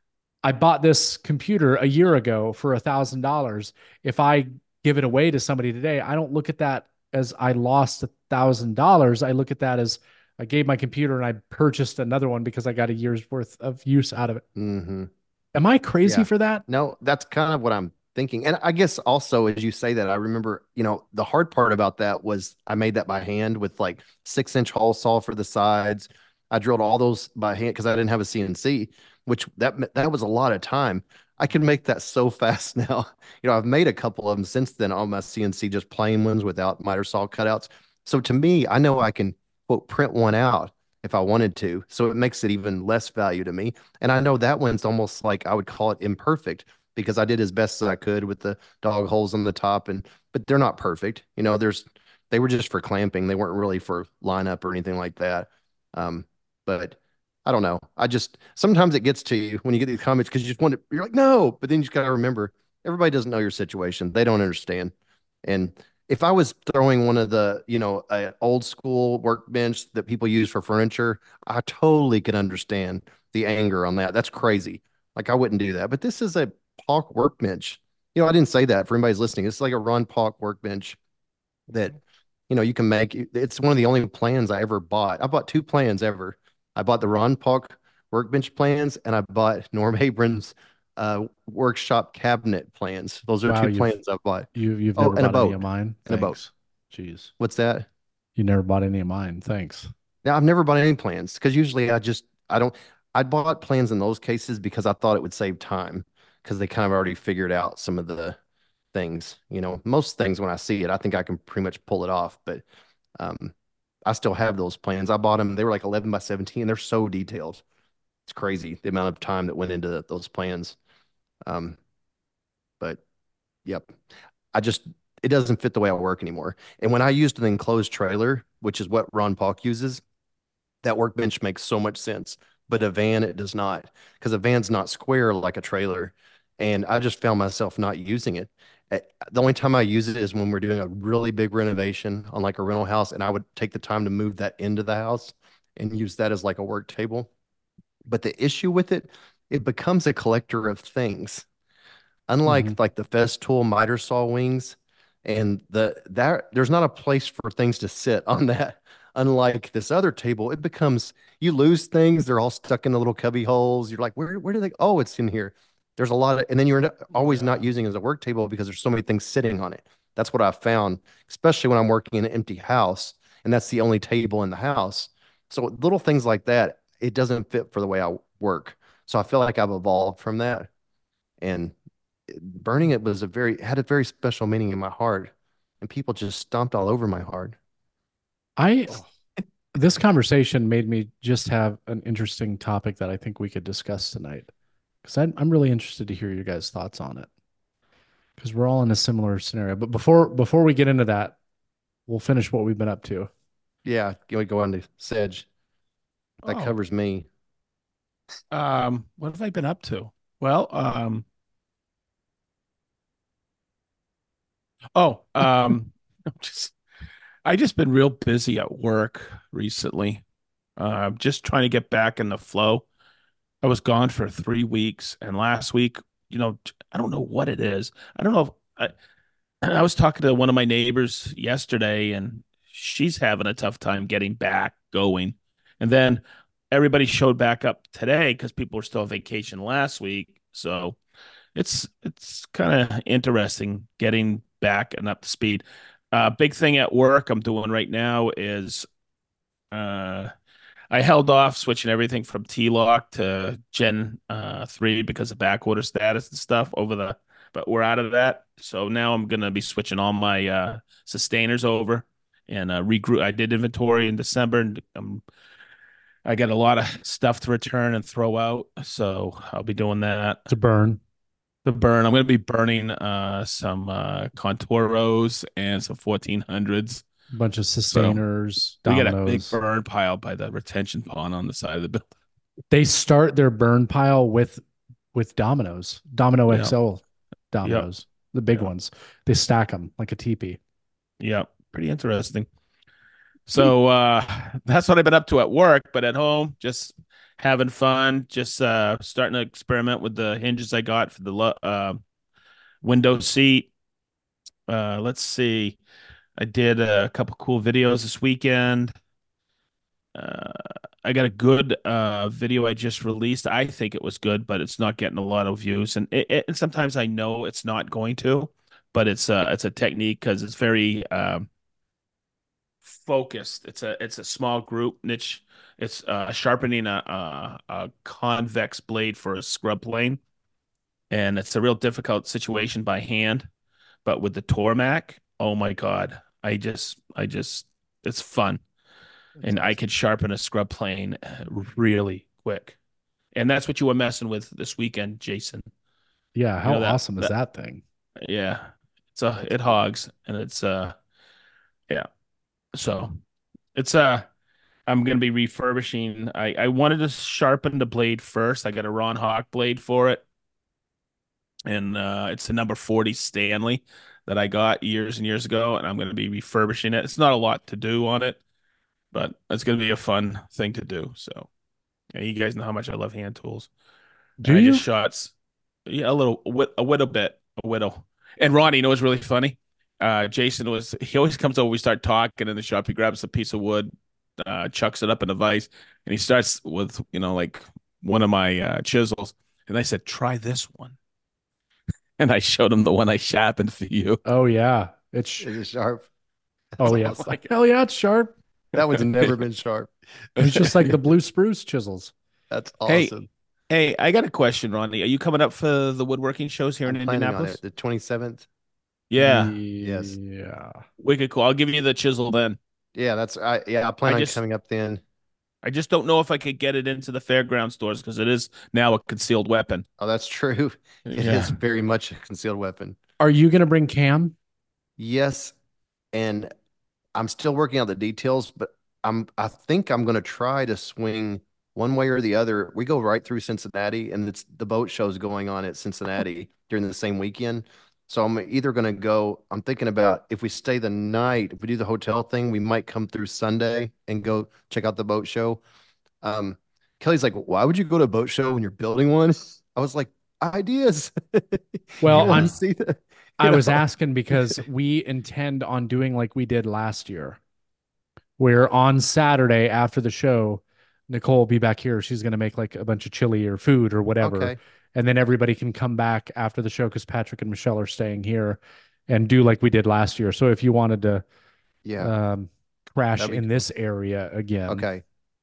[SPEAKER 3] I bought this computer a year ago for a thousand dollars. If I give it away to somebody today, I don't look at that as I lost a thousand dollars. I look at that as I gave my computer and I purchased another one because I got a year's worth of use out of it.
[SPEAKER 2] Hmm.
[SPEAKER 3] Am I crazy
[SPEAKER 2] Yeah.
[SPEAKER 3] for that?
[SPEAKER 2] No, that's kind of what I'm thinking. And I guess also as you say that, I remember, you know, the hard part about that was I made that by hand with like six inch hole saw for the sides. I drilled all those by hand because I didn't have a C N C, which that that was a lot of time. I can make that so fast now. You know, I've made a couple of them since then on my C N C, just plain ones without miter saw cutouts. So to me, I know I can quote print one out if I wanted to. So it makes it even less value to me. And I know that one's almost like I would call it imperfect because I did as best as I could with the dog holes on the top and but they're not perfect. You know, there's they were just for clamping. They weren't really for lineup or anything like that. Um, but I don't know. I just sometimes it gets to you when you get these comments because you just want to, you're like, no, but then you just gotta remember everybody doesn't know your situation. They don't understand. And if I was throwing one of the, you know, a old school workbench that people use for furniture, I totally could understand the anger on that. That's crazy. Like I wouldn't do that. But this is a Paulk workbench. You know, I didn't say that for anybody's listening. It's like a Ron Paulk workbench that, you know, you can make. It's one of the only plans I ever bought. I bought two plans ever. I bought the Ron Paulk workbench plans and I bought Norm Abrams uh, workshop cabinet plans. Those are
[SPEAKER 3] Wow,
[SPEAKER 2] two
[SPEAKER 3] you've
[SPEAKER 2] plans I bought.
[SPEAKER 3] you you've
[SPEAKER 2] Oh,
[SPEAKER 3] never
[SPEAKER 2] and a
[SPEAKER 3] bought any of
[SPEAKER 2] boat.
[SPEAKER 3] mine.
[SPEAKER 2] And a boat.
[SPEAKER 3] Thanks. Jeez.
[SPEAKER 2] What's that?
[SPEAKER 3] You never bought any of mine. Thanks.
[SPEAKER 2] Now, I've never bought any plans because usually I just, I don't, I bought plans in those cases because I thought it would save time because they kind of already figured out some of the things. You know, most things when I see it, I think I can pretty much pull it off, but um, I still have those plans. I bought them, they were like eleven by seventeen. They're so detailed. It's crazy the amount of time that went into those plans. Um, but yep, I just, it doesn't fit the way I work anymore. And when I used an enclosed trailer, which is what Ron Paulk uses, that workbench makes so much sense. But a van, it does not, because a van's not square like a trailer. And I just found myself not using it. Eh, The only time I use it is when we're doing a really big renovation on like a rental house, and I would take the time to move that into the house and use that as like a work table. But the issue with it, it becomes a collector of things.
[SPEAKER 3] Hmm.
[SPEAKER 2] Unlike like the Festool miter saw wings and the that there's not a place for things to sit on that. Unlike this other table, it becomes you lose things, they're all stuck in the little cubby holes. You're like, where where do they? Oh, it's in here. There's a lot of, and then you're not- always not
[SPEAKER 1] Yeah.
[SPEAKER 2] using it as a work table because there's so many things sitting on it. That's what I found, especially when I'm working in an empty house and that's the only table in the house. So little things like that, it doesn't fit for the way I work. So I feel like I've evolved from that. And burning it was a very, had a very special meaning in my heart. And people just stomped all over my heart.
[SPEAKER 3] I
[SPEAKER 1] Oh,
[SPEAKER 3] This conversation made me just have an interesting topic that I think we could discuss tonight because I'm I'm really interested to hear your guys' thoughts on it because we're all in a similar scenario. But before before we get into that, we'll finish what we've been up to.
[SPEAKER 2] Yeah, can we go on to Sedge? That
[SPEAKER 1] oh.
[SPEAKER 2] covers me.
[SPEAKER 1] Um, what have I been up to? Well, um, oh, um, just I just been real busy at work recently. Uh, just trying to get back in the flow. I was gone for three weeks, and last week, you know, I don't know what it is. I don't know if I, I was talking to one of my neighbors yesterday, and she's having a tough time getting back going. And then everybody showed back up today because people were still on vacation last week. So it's it's kind of interesting getting back and up to speed. Uh, big thing at work I'm doing right now is uh, I held off switching everything from T-Lock to Gen uh, three because of backorder status and stuff over the, but we're out of that. So now I'm gonna be switching all my uh, sustainers over and uh, regroup. I did inventory in December, and um, I got a lot of stuff to return and throw out. So I'll be doing that.
[SPEAKER 3] To burn
[SPEAKER 1] The burn. I'm going to be burning uh some uh Contoros and some fourteen hundreds.
[SPEAKER 3] a bunch of
[SPEAKER 1] So
[SPEAKER 3] sustainers,
[SPEAKER 1] we got a big
[SPEAKER 3] dominoes.
[SPEAKER 1] burn pile by the retention pond on the side of the building.
[SPEAKER 3] They start their burn pile with with dominoes, Domino
[SPEAKER 1] Yeah.
[SPEAKER 3] X L
[SPEAKER 1] Yep.
[SPEAKER 3] dominoes, the big
[SPEAKER 1] Yeah.
[SPEAKER 3] ones. They stack them like a teepee.
[SPEAKER 1] Yeah. Pretty interesting. So uh that's what I've been up to at work, but at home, just having fun, just uh starting to experiment with the hinges I got for the uh window seat. Uh let's see. I did a couple cool videos this weekend. Uh, I got a good uh, video I just released. I think it was good, but it's not getting a lot of views. And it, it, and sometimes I know it's not going to, but it's a it's a technique because it's very um, focused. It's a it's a small group niche. It's uh, sharpening a, a a convex blade for a scrub plane, and it's a real difficult situation by hand. But with the Tormac, oh my God, I just I just it's fun.
[SPEAKER 3] That's
[SPEAKER 1] And I
[SPEAKER 3] awesome.
[SPEAKER 1] could sharpen a scrub plane uh, really quick. And that's what you were messing with this weekend, Jason.
[SPEAKER 3] Yeah,
[SPEAKER 1] You
[SPEAKER 3] how
[SPEAKER 1] know that
[SPEAKER 3] awesome is
[SPEAKER 1] that
[SPEAKER 3] that thing?
[SPEAKER 1] yeah. It's a
[SPEAKER 3] That's
[SPEAKER 1] it hogs and it's uh yeah. So it's uh I'm gonna be refurbishing. I I wanted to sharpen the blade first. I got a Ron Hawk blade for it, and uh it's the number forty Stanley that I got years and years ago, and I'm gonna be refurbishing it. It's not a lot to do on it, but it's gonna be a fun thing to do. So yeah, you guys know how much I love hand tools.
[SPEAKER 3] Do
[SPEAKER 1] And I just
[SPEAKER 3] you?
[SPEAKER 1] shot, yeah, a little, a, whit, a whittle bit, a whittle. And Ronnie, you know what's really funny? Uh, Jason was, he always comes over, we start talking in the shop. He grabs a piece of wood, uh, chucks it up in a vise, and he starts with, you know, like one of my uh, chisels. And I said, try this one. And I showed him the one I sharpened for you.
[SPEAKER 3] Oh yeah, it's
[SPEAKER 2] Is it sharp?
[SPEAKER 3] oh
[SPEAKER 2] That's
[SPEAKER 3] yeah,
[SPEAKER 1] I'm
[SPEAKER 2] awesome.
[SPEAKER 1] like,
[SPEAKER 3] hell yeah, it's sharp.
[SPEAKER 2] That one's never been sharp.
[SPEAKER 3] It's just like the blue spruce chisels.
[SPEAKER 2] That's
[SPEAKER 1] hey,
[SPEAKER 2] awesome.
[SPEAKER 1] hey, I got a question, Ronnie. Are you coming up for the woodworking shows here in
[SPEAKER 2] I'm planning on
[SPEAKER 1] Indianapolis?
[SPEAKER 2] it. The twenty-seventh.
[SPEAKER 1] Yeah,
[SPEAKER 2] Yes.
[SPEAKER 3] Yeah.
[SPEAKER 1] wicked cool. I'll give you the chisel then.
[SPEAKER 2] Yeah, that's I yeah, I
[SPEAKER 1] I
[SPEAKER 2] plan on
[SPEAKER 1] just
[SPEAKER 2] coming up then.
[SPEAKER 1] I just don't know if I could get it into the fairground stores because it is now a concealed weapon.
[SPEAKER 2] Oh, that's true. It is
[SPEAKER 1] Yeah.
[SPEAKER 2] very much a concealed weapon.
[SPEAKER 3] Are you gonna bring Cam?
[SPEAKER 2] Yes, and I'm still working out the details, but I'm I think I'm gonna try to swing one way or the other. We go right through Cincinnati, and it's the boat show's going on at Cincinnati during the same weekend. So I'm either gonna go. I'm thinking about if we stay the night, if we do the hotel thing, we might come through Sunday and go check out the boat show. Um, Kelly's like, why would you go to a boat show when you're building one? I was like, ideas. You
[SPEAKER 3] Well,
[SPEAKER 2] want to
[SPEAKER 3] I'm
[SPEAKER 2] see the, you
[SPEAKER 3] I was
[SPEAKER 2] know?
[SPEAKER 3] asking because we intend on doing like we did last year, where on Saturday after the show, Nicole will be back here. She's gonna make like a bunch of chili or food or whatever,
[SPEAKER 2] Okay.
[SPEAKER 3] and then everybody can come back after the show because Patrick and Michelle are staying here and do like we did last year. So if you wanted to
[SPEAKER 2] Yeah,
[SPEAKER 3] um, crash
[SPEAKER 2] that'd be
[SPEAKER 3] in
[SPEAKER 2] cool.
[SPEAKER 3] this area again,
[SPEAKER 2] Okay.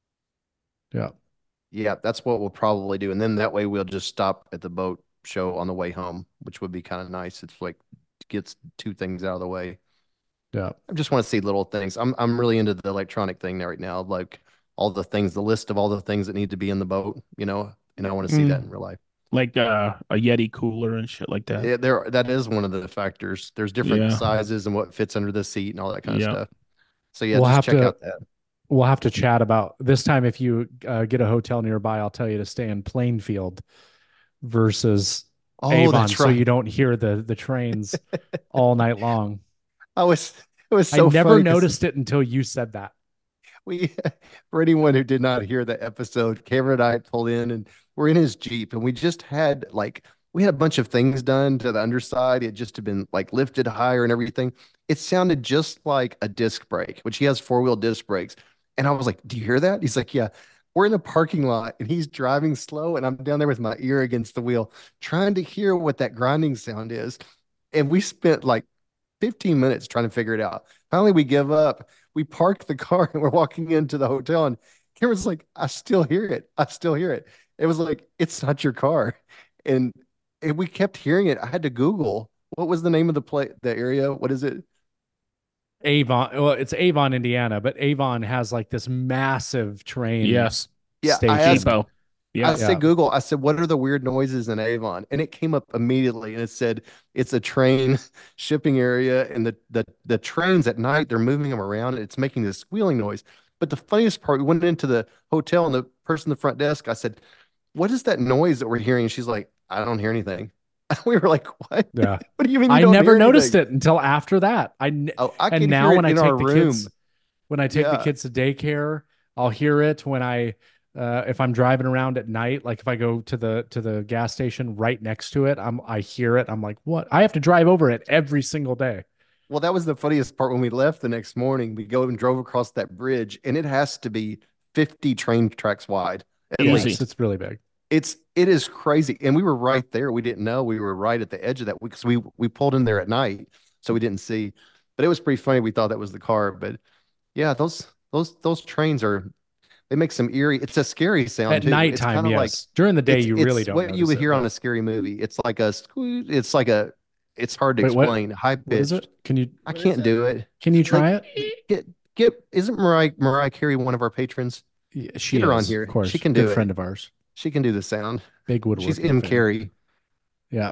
[SPEAKER 3] yeah,
[SPEAKER 2] Yeah, that's what we'll probably do. And then that way we'll just stop at the boat show on the way home, which would be kind of nice. It's like gets two things out of the way.
[SPEAKER 3] yeah.
[SPEAKER 2] I just want to see little things. I'm I'm really into the electronic thing right now, like all the things, the list of all the things that need to be in the boat, you know, and I want to see that
[SPEAKER 1] Mm,
[SPEAKER 2] in real life.
[SPEAKER 1] like uh, a Yeti cooler and shit like that.
[SPEAKER 2] It, there, that is one of the factors. There's different
[SPEAKER 1] Yeah.
[SPEAKER 2] sizes and what fits under the seat and all that kind of
[SPEAKER 1] Yeah.
[SPEAKER 2] stuff. So yeah,
[SPEAKER 3] We'll
[SPEAKER 2] just
[SPEAKER 3] have
[SPEAKER 2] check
[SPEAKER 3] to
[SPEAKER 2] out that.
[SPEAKER 3] we'll have to chat about this time. If you uh, get a hotel nearby, I'll tell you to stay in Plainfield versus
[SPEAKER 2] Oh,
[SPEAKER 3] Avon,
[SPEAKER 2] that's
[SPEAKER 3] so you
[SPEAKER 2] right.
[SPEAKER 3] don't hear the the trains all night long.
[SPEAKER 2] I was it was
[SPEAKER 3] I
[SPEAKER 2] so
[SPEAKER 3] never
[SPEAKER 2] funny because
[SPEAKER 3] noticed it until you said that.
[SPEAKER 2] we, for anyone who did not hear the episode, Cameron and I pulled in and we're in his Jeep and we just had like, we had a bunch of things done to the underside. It just had been like lifted higher and everything. It sounded just like a disc brake, which he has four wheel disc brakes. And I was like, do you hear that? He's like, yeah. We're in a parking lot and he's driving slow and I'm down there with my ear against the wheel trying to hear what that grinding sound is. And we spent like fifteen minutes trying to figure it out. Finally, we give up. We park the car and we're walking into the hotel. And Cameron's like, I still hear it. I still hear it. It was like, it's not your car. And, and we kept hearing it. I had to Google what was the name of the play, the area. What is it?
[SPEAKER 3] Avon, well, it's Avon, Indiana, but Avon has like this massive train
[SPEAKER 1] Yes.
[SPEAKER 2] Yeah, I
[SPEAKER 3] station.
[SPEAKER 2] asked,
[SPEAKER 1] Depot.
[SPEAKER 2] I
[SPEAKER 1] Yeah.
[SPEAKER 3] Yeah.
[SPEAKER 2] said Google. I said, what are the weird noises in Avon? And it came up immediately and it said it's a train shipping area. And the the the trains at night, they're moving them around and it's making this squealing noise. But the funniest part, we went into the hotel and the person at the front desk, I said, what is that noise that we're hearing? And she's like, I don't hear anything. We were like, what?
[SPEAKER 3] Yeah.
[SPEAKER 2] What do you mean you
[SPEAKER 3] I
[SPEAKER 2] don't
[SPEAKER 3] never
[SPEAKER 2] hear
[SPEAKER 3] noticed
[SPEAKER 2] anything?
[SPEAKER 3] it until after that. I n-
[SPEAKER 2] Oh, I
[SPEAKER 3] and
[SPEAKER 2] can
[SPEAKER 3] now
[SPEAKER 2] hear
[SPEAKER 3] when
[SPEAKER 2] it
[SPEAKER 3] I
[SPEAKER 2] in our
[SPEAKER 3] take the
[SPEAKER 2] room.
[SPEAKER 3] kids when I take the
[SPEAKER 2] Yeah.
[SPEAKER 3] kids to daycare, I'll hear it when I uh, if I'm driving around at night, like if I go to the to the gas station right next to it, I'm I hear it. I'm like, what? I have to drive over it every single day.
[SPEAKER 2] Well, that was the funniest part when we left the next morning. We go and drove across that bridge, and it has to be fifty train tracks wide at
[SPEAKER 3] Yes,
[SPEAKER 1] Easy.
[SPEAKER 2] least.
[SPEAKER 3] it's really big.
[SPEAKER 2] It's it is crazy. And we were right there. We didn't know we were right at the edge of that because we we pulled in there at night, so we didn't see. But it was pretty funny. We thought that was the car. But yeah, those those those trains are they make some eerie. It's a scary sound
[SPEAKER 3] At
[SPEAKER 2] too. It's
[SPEAKER 3] nighttime,
[SPEAKER 2] kind of like
[SPEAKER 3] yes. During the day,
[SPEAKER 2] it's
[SPEAKER 3] you really
[SPEAKER 2] it's
[SPEAKER 3] don't
[SPEAKER 2] what you
[SPEAKER 3] notice
[SPEAKER 2] would
[SPEAKER 3] it,
[SPEAKER 2] hear on
[SPEAKER 3] but
[SPEAKER 2] a scary movie. It's like a squeak- it's like a it's hard to
[SPEAKER 3] wait, what?
[SPEAKER 2] explain. High
[SPEAKER 3] What is
[SPEAKER 2] pitched.
[SPEAKER 3] it? Can you
[SPEAKER 2] I can't do it.
[SPEAKER 3] can you try
[SPEAKER 2] Like
[SPEAKER 3] it?
[SPEAKER 2] get get isn't Mariah Mariah Carey one of our patrons?
[SPEAKER 3] Yeah, she
[SPEAKER 2] Get her on
[SPEAKER 3] is, of
[SPEAKER 2] here. She
[SPEAKER 3] course,
[SPEAKER 2] can
[SPEAKER 3] good
[SPEAKER 2] do it.
[SPEAKER 3] friend of ours,
[SPEAKER 2] She can do the sound.
[SPEAKER 3] big
[SPEAKER 2] She's
[SPEAKER 3] woodworking
[SPEAKER 2] M.
[SPEAKER 3] fan.
[SPEAKER 2] Carey.
[SPEAKER 3] Yeah.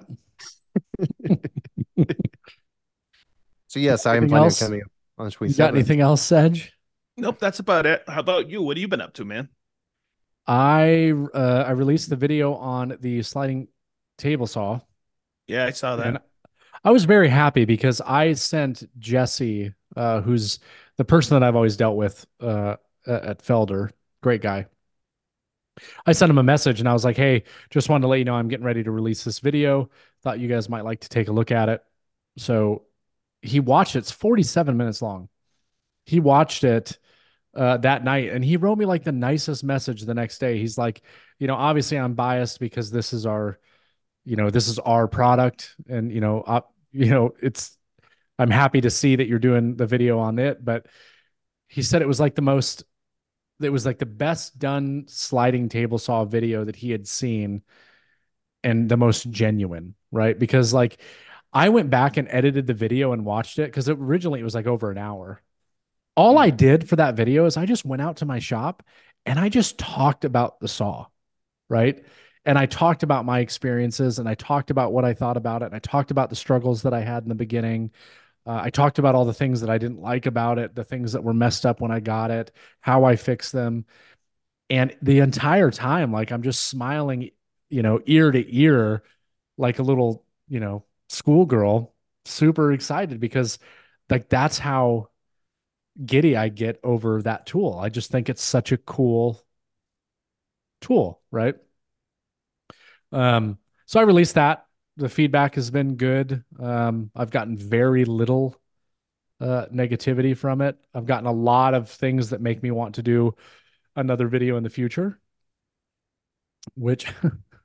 [SPEAKER 2] So yes, I am
[SPEAKER 3] Anything
[SPEAKER 2] planning on
[SPEAKER 3] else?
[SPEAKER 2] coming up on the
[SPEAKER 3] You got
[SPEAKER 2] twenty-seventh.
[SPEAKER 3] anything else, Sedge?
[SPEAKER 1] Nope, that's about it. How about you? What have you been up to, man?
[SPEAKER 3] I uh, I released the video on the sliding table saw,
[SPEAKER 1] Yeah, I saw
[SPEAKER 3] and
[SPEAKER 1] that.
[SPEAKER 3] I was very happy because I sent Jesse, uh, who's the person that I've always dealt with uh, at Felder, great guy. I sent him a message and I was like, "Hey, just wanted to let you know I'm getting ready to release this video. Thought you guys might like to take a look at it." So he watched it. It's forty-seven minutes long. He watched it uh, that night, and he wrote me like the nicest message the next day. He's like, you know, obviously I'm biased because this is our, you know, this is our product, and you know, uh, you know, it's. I'm happy to see that you're doing the video on it, but he said it was like the most, it was like the best done sliding table saw video that he had seen, and the most genuine, right? Because like, I went back and edited the video and watched it because originally it was like over an hour. All I did for that video is I just went out to my shop and I just talked about the saw, right? And I talked about my experiences and I talked about what I thought about it. And I talked about the struggles that I had in the beginning. Uh, I talked about all the things that I didn't like about it, the things that were messed up when I got it, how I fixed them. And the entire time, like I'm just smiling, you know, ear to ear, like a little, you know, schoolgirl, super excited because like that's how giddy I get over that tool. I just think it's such a cool tool, right? Um, so I released that. The feedback has been good. Um, I've gotten very little uh, negativity from it. I've gotten a lot of things that make me want to do another video in the future, which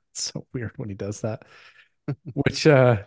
[SPEAKER 3] It's so weird when he does that, which uh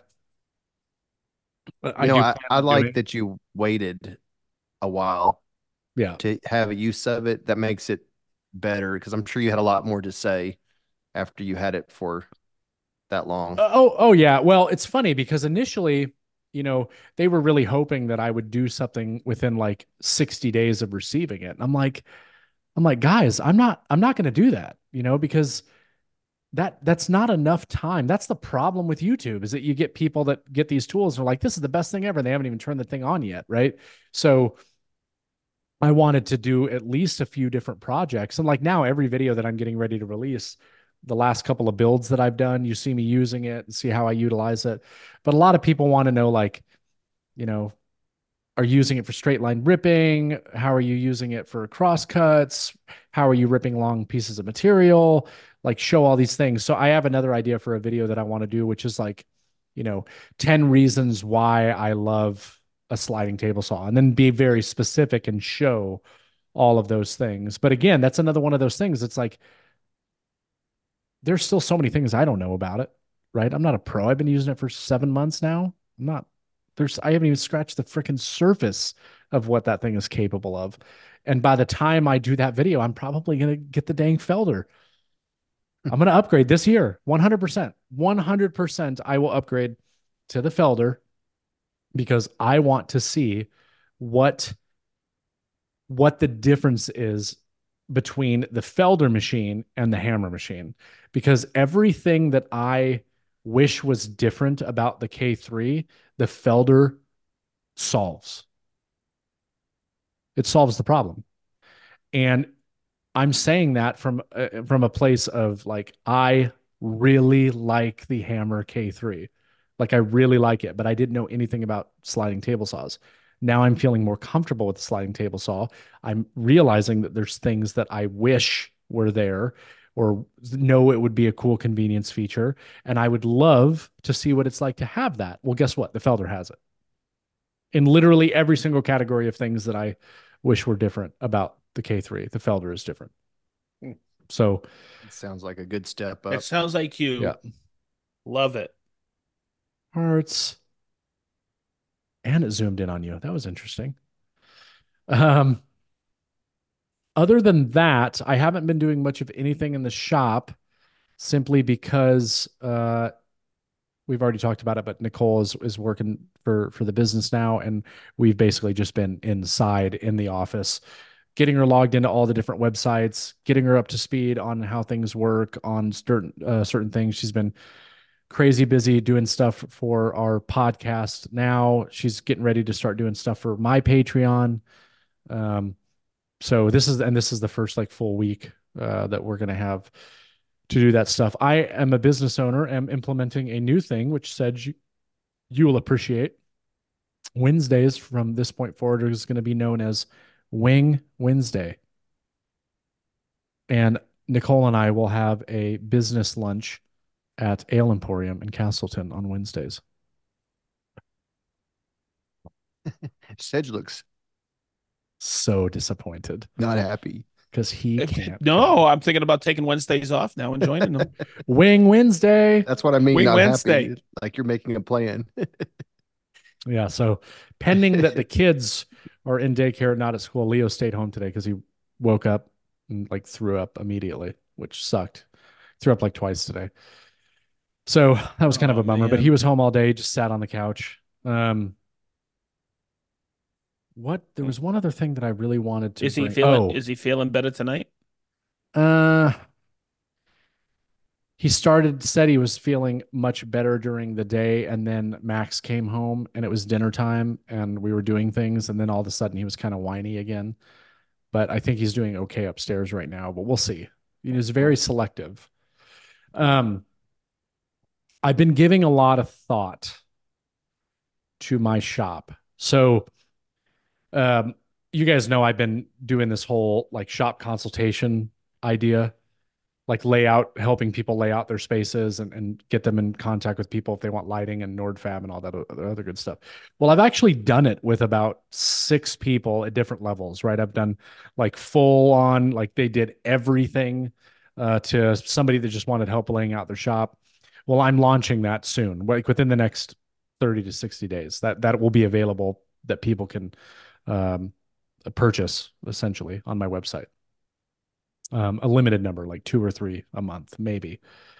[SPEAKER 3] I
[SPEAKER 2] You know,
[SPEAKER 3] do
[SPEAKER 2] I,
[SPEAKER 3] plan
[SPEAKER 2] I
[SPEAKER 3] on
[SPEAKER 2] like
[SPEAKER 3] doing.
[SPEAKER 2] that you waited a while
[SPEAKER 3] Yeah.
[SPEAKER 2] to have a use of it. That makes it better because I'm sure you had a lot more to say after you had it for that long.
[SPEAKER 3] Uh, Oh, oh yeah. Well, it's funny because initially, you know, they were really hoping that I would do something within like sixty days of receiving it. And I'm like, I'm like, guys, I'm not, I'm not going to do that, you know, because that that's not enough time. That's the problem with YouTube is that you get people that get these tools and are like, this is the best thing ever. And they haven't even turned the thing on yet. Right. So I wanted to do at least a few different projects. And like now, every video that I'm getting ready to release, the last couple of builds that I've done, you see me using it and see how I utilize it. But a lot of people want to know, like, you know, are you using it for straight line ripping? How are you using it for cross cuts? How are you ripping long pieces of material? Like, show all these things. So I have another idea for a video that I want to do, which is like, you know, ten reasons why I love a sliding table saw, and then be very specific and show all of those things. But again, that's another one of those things. It's like there's still so many things I don't know about it, right? I'm not a pro. I've been using it for seven months now. I'm not, there's, I haven't even scratched the freaking surface of what that thing is capable of. And by the time I do that video, I'm probably going to get the dang Felder. I'm going to upgrade this year, one hundred percent. one hundred percent I will upgrade to the Felder because I want to see what what the difference is between the Felder machine and the Hammer machine. Because everything that I wish was different about the K three, the Felder solves. It solves the problem. And I'm saying that from uh, from a place of like I really like the Hammer K three. Like I really like it, but I didn't know anything about sliding table saws. Now I'm feeling more comfortable with the sliding table saw. I'm realizing that there's things that I wish were there or know it would be a cool convenience feature, and I would love to see what it's like to have that. Well, guess what? The Felder has it in literally every single category of things that I wish were different about the K three. The Felder is different. So,
[SPEAKER 2] It sounds like a good step
[SPEAKER 1] It
[SPEAKER 2] up.
[SPEAKER 1] sounds like
[SPEAKER 3] yeah,
[SPEAKER 1] you love it.
[SPEAKER 3] hearts, and it zoomed in on you. That was interesting. Um, other than that, I haven't been doing much of anything in the shop simply because uh, we've already talked about it, but Nicole is is working for for the business now, and we've basically just been inside in the office, getting her logged into all the different websites, getting her up to speed on how things work on certain uh, certain things. She's been crazy busy doing stuff for our podcast. Now she's getting ready to start doing stuff for my Patreon. Um, so this is and this is the first like full week uh, that we're gonna have to do that stuff. I am a business owner, am implementing a new thing, which said you, you will appreciate. Wednesdays from this point forward is going to be known as Wing Wednesday. And Nicole and I will have a business lunch at Ale Emporium in Castleton on Wednesdays.
[SPEAKER 2] Sedge looks
[SPEAKER 3] So disappointed
[SPEAKER 2] not happy.
[SPEAKER 3] because he can't
[SPEAKER 1] No,
[SPEAKER 3] come.
[SPEAKER 1] I'm thinking about taking Wednesdays off now and joining them.
[SPEAKER 3] Wing Wednesday.
[SPEAKER 2] That's what I mean.
[SPEAKER 1] Wing
[SPEAKER 2] Not
[SPEAKER 1] Wednesday.
[SPEAKER 2] happy. Like you're making a plan.
[SPEAKER 3] Yeah. So pending that the kids are in daycare, not at school, Leo stayed home today because he woke up and like threw up immediately, which sucked. Threw up like twice today. So that was kind of
[SPEAKER 1] Oh,
[SPEAKER 3] a bummer, but
[SPEAKER 1] man.
[SPEAKER 3] he was home all day, just sat on the couch. Um, what? There was one other thing that I really wanted to
[SPEAKER 1] Is he
[SPEAKER 3] bring.
[SPEAKER 1] feeling
[SPEAKER 3] Oh,
[SPEAKER 1] is he feeling better tonight?
[SPEAKER 3] uh, he started said he was feeling much better during the day, and then Max came home and it was dinner time and we were doing things, and then all of a sudden he was kind of whiny again. But I think he's doing okay upstairs right now, but we'll see. He was very selective. Um, I've been giving a lot of thought to my shop. So, um, you guys know I've been doing this whole like shop consultation idea, like layout, helping people lay out their spaces and, and get them in contact with people if they want lighting and NordFab and all that other good stuff. Well, I've actually done it with about six people at different levels, right? I've done like full on, like they did everything uh, to somebody that just wanted help laying out their shop. Well, I'm launching that soon, like within the next thirty to sixty days. That that will be available that people can um, purchase essentially on my website. Um, a limited number, like two or three a month, maybe.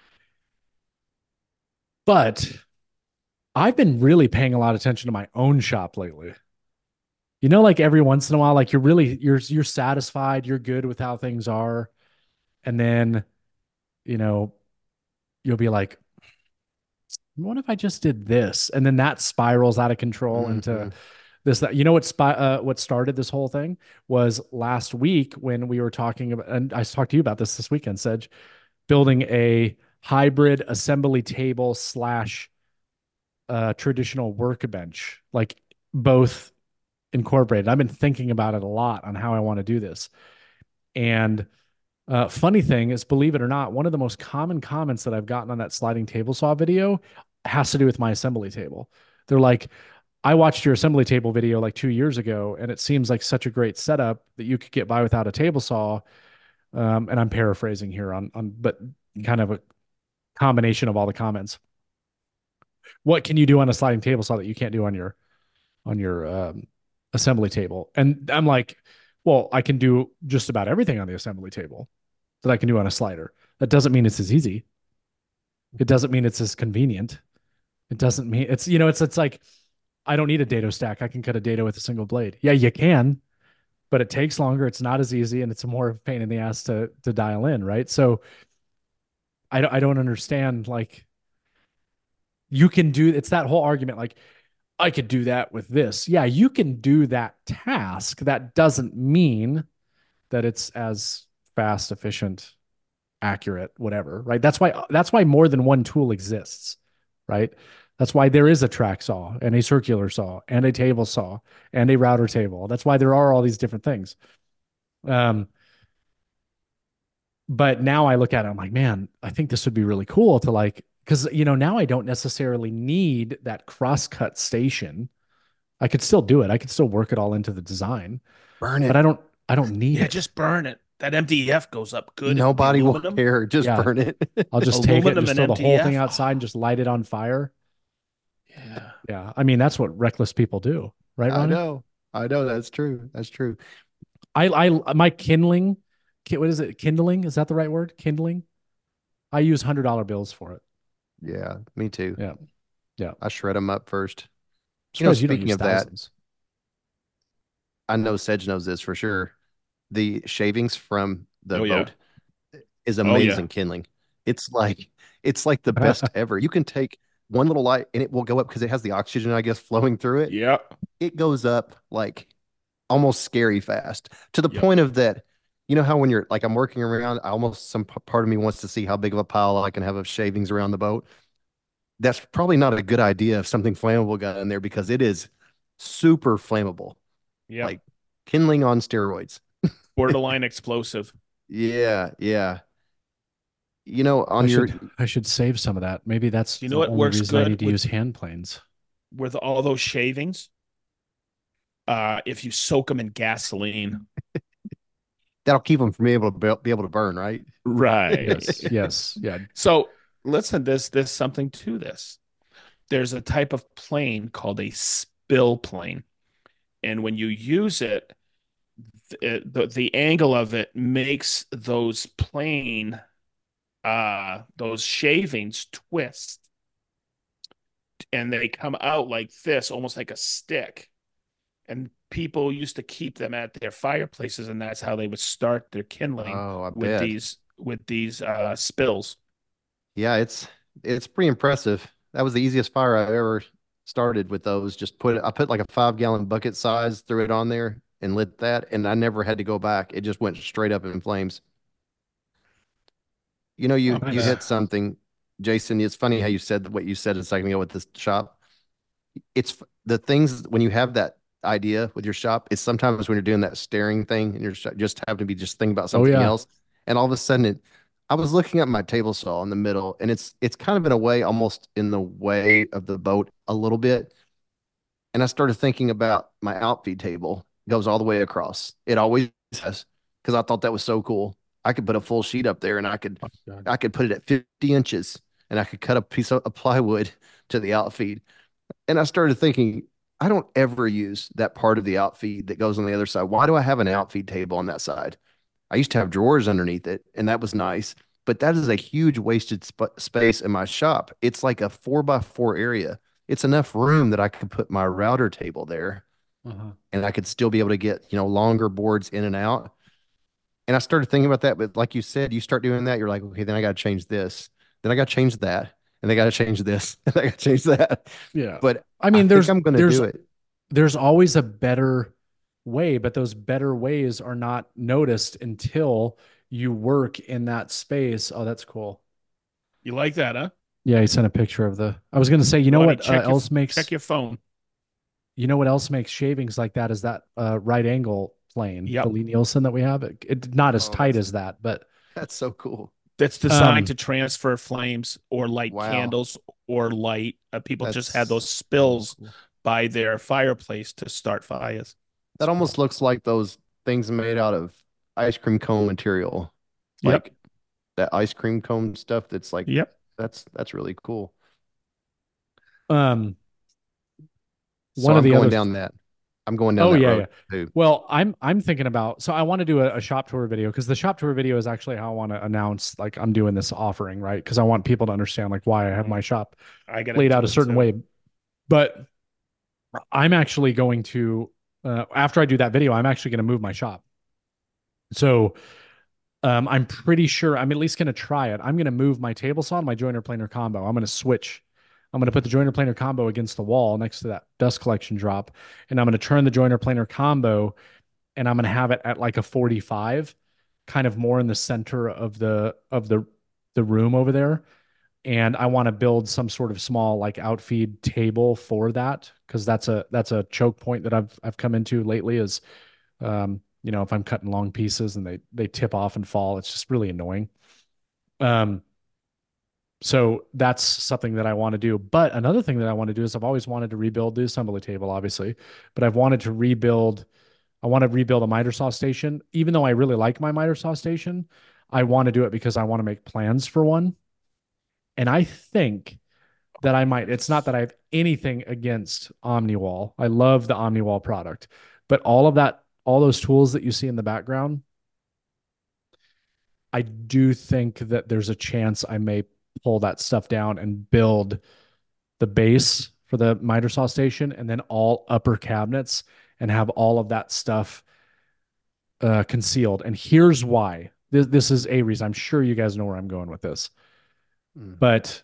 [SPEAKER 3] But I've been really paying a lot of attention to my own shop lately. You know, like every once in a while, like you're really you're you're satisfied, you're good with how things are, and then you know you'll be like, what if I just did this? And then that spirals out of control into
[SPEAKER 2] Hmm.
[SPEAKER 3] this, that, you know, what spy, uh, what started this whole thing was last week when we were talking about, and I talked to you about this this weekend, Sedge, building a hybrid assembly table slash uh, traditional workbench, like both incorporated. I've been thinking about it a lot on how I want to do this. And uh, funny thing is, believe it or not, one of the most common comments that I've gotten on that sliding table saw video has to do with my assembly table. They're like, I watched your assembly table video like two years ago, and it seems like such a great setup that you could get by without a table saw. Um, and I'm paraphrasing here on on, but kind of a combination of all the comments. What can you do on a sliding table saw that you can't do on your on your um, assembly table? And I'm like, well, I can do just about everything on the assembly table that I can do on a slider. That doesn't mean it's as easy. It doesn't mean it's as convenient. It doesn't mean it's, you know, it's it's like I don't need a dado stack. I can cut a dado with a single blade. Yeah, you can, but it takes longer. It's not as easy, and it's a more pain in the ass to to dial in, right? So I don't I don't understand. Like you can do it's that whole argument. Like I could do that with this. Yeah, you can do that task. That doesn't mean that it's as fast, efficient, accurate, whatever, right? That's why that's why more than one tool exists, right? That's why there is a track saw and a circular saw and a table saw and a router table. That's why there are all these different things. Um, but now I look at it, I'm like, man, I think this would be really cool to like, because you know, now I don't necessarily need that crosscut station. I could still do it. I could still work it all into the design,
[SPEAKER 2] Burn
[SPEAKER 3] but
[SPEAKER 2] it.
[SPEAKER 3] I don't I don't need
[SPEAKER 1] Yeah,
[SPEAKER 3] it.
[SPEAKER 1] just burn it. That M D F goes up good. The
[SPEAKER 2] Nobody will
[SPEAKER 1] aluminum,
[SPEAKER 2] care. Just
[SPEAKER 3] Yeah.
[SPEAKER 2] burn it.
[SPEAKER 3] I'll just take it and
[SPEAKER 1] aluminum
[SPEAKER 3] just
[SPEAKER 1] and
[SPEAKER 3] throw the whole thing
[SPEAKER 1] M D F.
[SPEAKER 3] outside and
[SPEAKER 1] Oh,
[SPEAKER 3] just light it on fire.
[SPEAKER 1] yeah.
[SPEAKER 3] Yeah. I mean, that's what reckless people do, right,
[SPEAKER 2] I
[SPEAKER 3] Ronnie?
[SPEAKER 2] know. I know. That's true. That's true.
[SPEAKER 3] I I my kindling, what is it? Kindling? Is that the right word? Kindling? I use hundred dollar bills for it.
[SPEAKER 2] Yeah, me too.
[SPEAKER 3] Yeah. Yeah.
[SPEAKER 2] I shred them up first. You know,
[SPEAKER 3] Surprised you don't
[SPEAKER 2] speaking
[SPEAKER 3] use
[SPEAKER 2] of that,
[SPEAKER 3] thousands.
[SPEAKER 2] I know Sedge knows this for sure. The shavings from the
[SPEAKER 1] Oh yeah.
[SPEAKER 2] boat is
[SPEAKER 1] Oh yeah.
[SPEAKER 2] amazing kindling. It's like it's like the best ever. You can take one little light and it will go up because it has the oxygen, I guess, flowing through it.
[SPEAKER 1] Yep.
[SPEAKER 2] It goes up like almost scary fast to the
[SPEAKER 1] Yep.
[SPEAKER 2] point of that. You know how when you're like I'm working around, I almost some p- part of me wants to see how big of a pile I can have of shavings around the boat. That's probably not a good idea if something flammable got in there because it is super flammable,
[SPEAKER 1] Yep.
[SPEAKER 2] like kindling on steroids.
[SPEAKER 1] Borderline explosive.
[SPEAKER 2] Yeah, yeah. You know,
[SPEAKER 3] I
[SPEAKER 2] on your
[SPEAKER 3] should I should save some of that. Maybe that's
[SPEAKER 1] You know
[SPEAKER 3] the
[SPEAKER 1] what
[SPEAKER 3] only
[SPEAKER 1] works
[SPEAKER 3] reason I
[SPEAKER 1] good
[SPEAKER 3] need to
[SPEAKER 1] with
[SPEAKER 3] use hand planes.
[SPEAKER 1] with all those shavings? Uh, if you soak them in gasoline.
[SPEAKER 2] that'll keep them from being able to be be able to burn, right?
[SPEAKER 1] Right.
[SPEAKER 3] Yes, yes, yeah.
[SPEAKER 1] So listen, there's there's something to this. There's a type of plane called a spill plane. And when you use it, the, the, the angle of it makes those plane, uh, those shavings twist and they come out like this, almost like a stick. And people used to keep them at their fireplaces, and that's how they would start their kindling
[SPEAKER 2] Oh, I
[SPEAKER 1] with
[SPEAKER 2] bet.
[SPEAKER 1] these with these uh, spills.
[SPEAKER 2] Yeah, it's it's pretty impressive. That was the easiest fire I've ever started with those. Just put I put like a five gallon bucket size, threw it on there and lit that, and I never had to go back. It just went straight up in flames. You know, you
[SPEAKER 1] Oh,
[SPEAKER 2] you
[SPEAKER 3] Nice.
[SPEAKER 2] hit something, Jason. It's funny how you said what you said a second ago with this shop. It's the things when you have that idea with your shop, it's sometimes when you're doing that staring thing and you're just having to be just thinking about
[SPEAKER 3] Oh
[SPEAKER 2] something
[SPEAKER 3] yeah.
[SPEAKER 2] else. And all of a sudden it, I was looking at my table saw in the middle and it's it's kind of in a way almost in the way of the boat a little bit. And I started thinking about my outfeed table. It goes all the way across. It always has because I thought that was so cool. I could put a full sheet up there and I could
[SPEAKER 1] Oh, God.
[SPEAKER 2] I could put it at fifty inches and I could cut a piece of, of plywood to the outfeed. And I started thinking, I don't ever use that part of the outfeed that goes on the other side. Why do I have an outfeed table on that side? I used to have drawers underneath it, and that was nice. But that is a huge wasted sp space in my shop. It's like a four by four area. It's enough room that I could put my router table there,
[SPEAKER 3] Uh-huh.
[SPEAKER 2] and I could still be able to get, you know, longer boards in and out. And I started thinking about that. But like you said, you start doing that, you're like, okay, then I got to change this. Then I got to change that. And they got to change this. And I got to change that.
[SPEAKER 3] Yeah.
[SPEAKER 2] But
[SPEAKER 3] I
[SPEAKER 2] I
[SPEAKER 3] mean,
[SPEAKER 2] think
[SPEAKER 3] there's
[SPEAKER 2] I'm going to
[SPEAKER 3] there's
[SPEAKER 2] do it.
[SPEAKER 3] there's always a better way, but those better ways are not noticed until you work in that space. Oh, that's cool.
[SPEAKER 1] You like that, huh?
[SPEAKER 3] Yeah, he sent a picture of the. I was going to say, you know
[SPEAKER 1] Ronnie,
[SPEAKER 3] what uh,
[SPEAKER 1] check your
[SPEAKER 3] else makes
[SPEAKER 1] check your phone.
[SPEAKER 3] you know what else makes shavings like that is that uh, right angle plane, the
[SPEAKER 1] Yep.
[SPEAKER 3] Lee Nielsen that we have. It, it not as
[SPEAKER 2] Oh,
[SPEAKER 3] tight
[SPEAKER 2] that's
[SPEAKER 3] as that, but
[SPEAKER 2] that's so cool.
[SPEAKER 1] That's designed
[SPEAKER 3] um,
[SPEAKER 1] to transfer flames or light
[SPEAKER 2] Wow.
[SPEAKER 1] candles or light. Uh, people just had those
[SPEAKER 2] That's so
[SPEAKER 1] spills
[SPEAKER 2] cool.
[SPEAKER 1] by their fireplace to start fires. It's
[SPEAKER 2] That
[SPEAKER 1] cool.
[SPEAKER 2] almost looks like those things made out of ice cream cone material.
[SPEAKER 1] Yep.
[SPEAKER 2] Like that ice cream cone stuff that's like
[SPEAKER 1] Yep.
[SPEAKER 2] that's that's really cool.
[SPEAKER 3] um,
[SPEAKER 2] So
[SPEAKER 3] one of
[SPEAKER 2] I'm
[SPEAKER 3] the
[SPEAKER 2] going
[SPEAKER 3] other.
[SPEAKER 2] down that. I'm going down
[SPEAKER 3] Oh
[SPEAKER 2] that
[SPEAKER 3] yeah,
[SPEAKER 2] road
[SPEAKER 3] yeah.
[SPEAKER 2] too.
[SPEAKER 3] Well, I'm I'm thinking about so I want to do a, a shop tour video because the shop tour video is actually how I want to announce like I'm doing this offering, right? Because I want people to understand like why I have my shop
[SPEAKER 1] I gotta
[SPEAKER 3] laid out
[SPEAKER 1] do
[SPEAKER 3] a
[SPEAKER 1] it
[SPEAKER 3] certain
[SPEAKER 1] too.
[SPEAKER 3] way. But I'm actually going to uh, after I do that video, I'm actually going to move my shop. So um, I'm pretty sure I'm at least going to try it. I'm going to move my table saw and my joiner planer combo. I'm going to switch. I'm going to put the joiner planer combo against the wall next to that dust collection drop, and I'm going to turn the joiner planer combo and I'm going to have it at like a forty-five, kind of more in the center of the of the the room over there. And I want to build some sort of small like outfeed table for that because that's a that's a choke point that I've I've come into lately is um you know if I'm cutting long pieces and they they tip off and fall, it's just really annoying. Um so that's something that I want to do. But another thing that I want to do is I've always wanted to rebuild the assembly table, obviously, but I've wanted to rebuild I want to rebuild a miter saw station. Even though I really like my miter saw station, I want to do it because I want to make plans for one. And I think that I might, it's not that I have anything against OmniWall. I love the OmniWall product, but all of that, all those tools that you see in the background, I do think that there's a chance I may pull that stuff down and build the base for the miter saw station and then all upper cabinets and have all of that stuff uh, concealed. And here's why. This, this is a reason. I'm sure you guys know where I'm going with this,
[SPEAKER 2] Mm.
[SPEAKER 3] but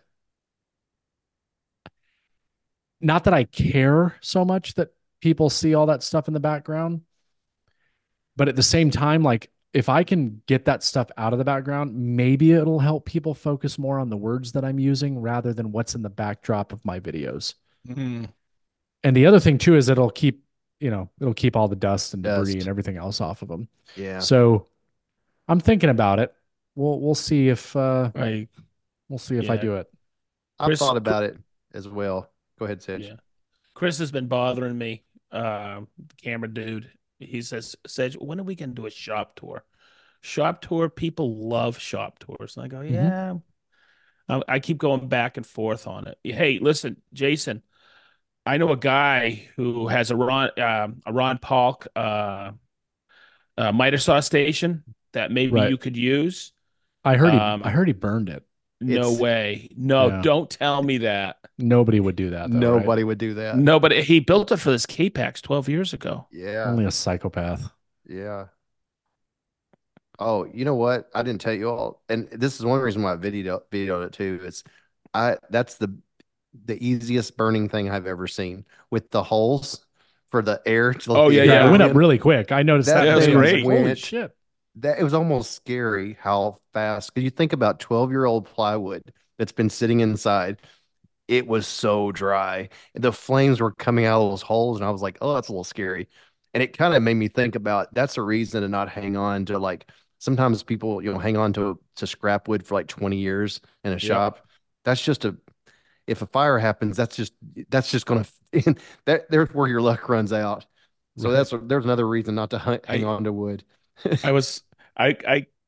[SPEAKER 3] not that I care so much that people see all that stuff in the background, but at the same time, like if I can get that stuff out of the background, maybe it'll help people focus more on the words that I'm using rather than what's in the backdrop of my videos.
[SPEAKER 1] Mm.
[SPEAKER 3] And the other thing too is it'll keep, you know, it'll keep all the dust and debris and
[SPEAKER 2] Dust.
[SPEAKER 3] everything else off of them.
[SPEAKER 2] Yeah.
[SPEAKER 3] So I'm thinking about it. We'll we'll see if uh
[SPEAKER 1] I
[SPEAKER 3] we'll see if I
[SPEAKER 1] yeah.
[SPEAKER 3] do it.
[SPEAKER 2] I've
[SPEAKER 1] Chris,
[SPEAKER 2] thought about it as well. Go ahead, Sitch.
[SPEAKER 1] yeah. Chris has been bothering me. Uh, the camera dude. He says, "Sedge, when are we gonna do a shop tour? Shop tour. People love shop tours." And I go,
[SPEAKER 3] Mhm.
[SPEAKER 1] "Yeah." I, I keep going back and forth on it. Hey, listen, Jason. I know a guy who has a Ron um a Ron Paul uh, uh miter saw station that maybe
[SPEAKER 3] Right.
[SPEAKER 1] you could use.
[SPEAKER 3] I heard he I
[SPEAKER 1] Um,
[SPEAKER 3] heard he burned it.
[SPEAKER 1] no
[SPEAKER 2] It's
[SPEAKER 1] way. No,
[SPEAKER 3] Yeah.
[SPEAKER 1] don't tell me that.
[SPEAKER 3] Nobody would do that though, right?
[SPEAKER 2] nobody would do that.
[SPEAKER 1] No, but he built it for this K-Pax twelve years ago.
[SPEAKER 2] Yeah.
[SPEAKER 3] Only a psychopath.
[SPEAKER 2] Yeah. Oh, you know what? I didn't tell you all, and this is one reason why I video videoed it too. Is I that's the the easiest burning thing I've ever seen with the holes for the air to let
[SPEAKER 1] Oh,
[SPEAKER 2] the
[SPEAKER 1] yeah,
[SPEAKER 2] air
[SPEAKER 3] Yeah, it
[SPEAKER 1] yeah.
[SPEAKER 3] went up
[SPEAKER 2] in.
[SPEAKER 3] really quick. I noticed that.
[SPEAKER 2] That
[SPEAKER 1] Yeah, it was
[SPEAKER 3] today, and I was
[SPEAKER 1] great.
[SPEAKER 3] like, holy
[SPEAKER 2] went
[SPEAKER 3] shit.
[SPEAKER 2] that it was almost scary how fast. Because you think about twelve year old plywood that's been sitting inside. It was so dry. The flames were coming out of those holes, and I was like, oh, that's a little scary. And it kind of made me think about that's a reason to not hang on to like sometimes people, you know, hang on to to scrap wood for like twenty years in a
[SPEAKER 1] Yep.
[SPEAKER 2] shop. That's just a if a fire happens, that's just that's just gonna that there's where your luck runs out. So
[SPEAKER 3] Right.
[SPEAKER 2] that's there's another reason not to hang
[SPEAKER 1] I
[SPEAKER 2] on to wood.
[SPEAKER 1] I was I I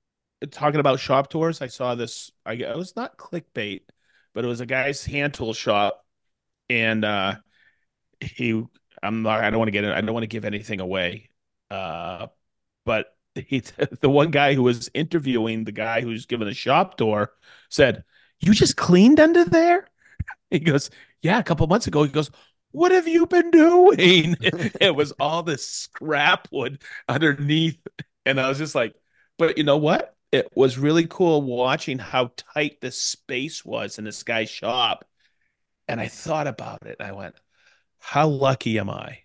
[SPEAKER 1] talking about shop tours, I saw this. I it was not clickbait, but it was a guy's hand tool shop, and uh, he. I'm not. I don't want to get. I don't want to give anything away. Uh, but he, the one guy who was interviewing the guy who's giving the shop tour said, "You just cleaned under there?" He goes, "Yeah, a couple months ago." He goes, "What have you been doing?" It was all this scrap wood underneath. And I was just like, but you know what? It was really cool watching how tight this space was in this guy's shop. And I thought about it. I went, how lucky am I?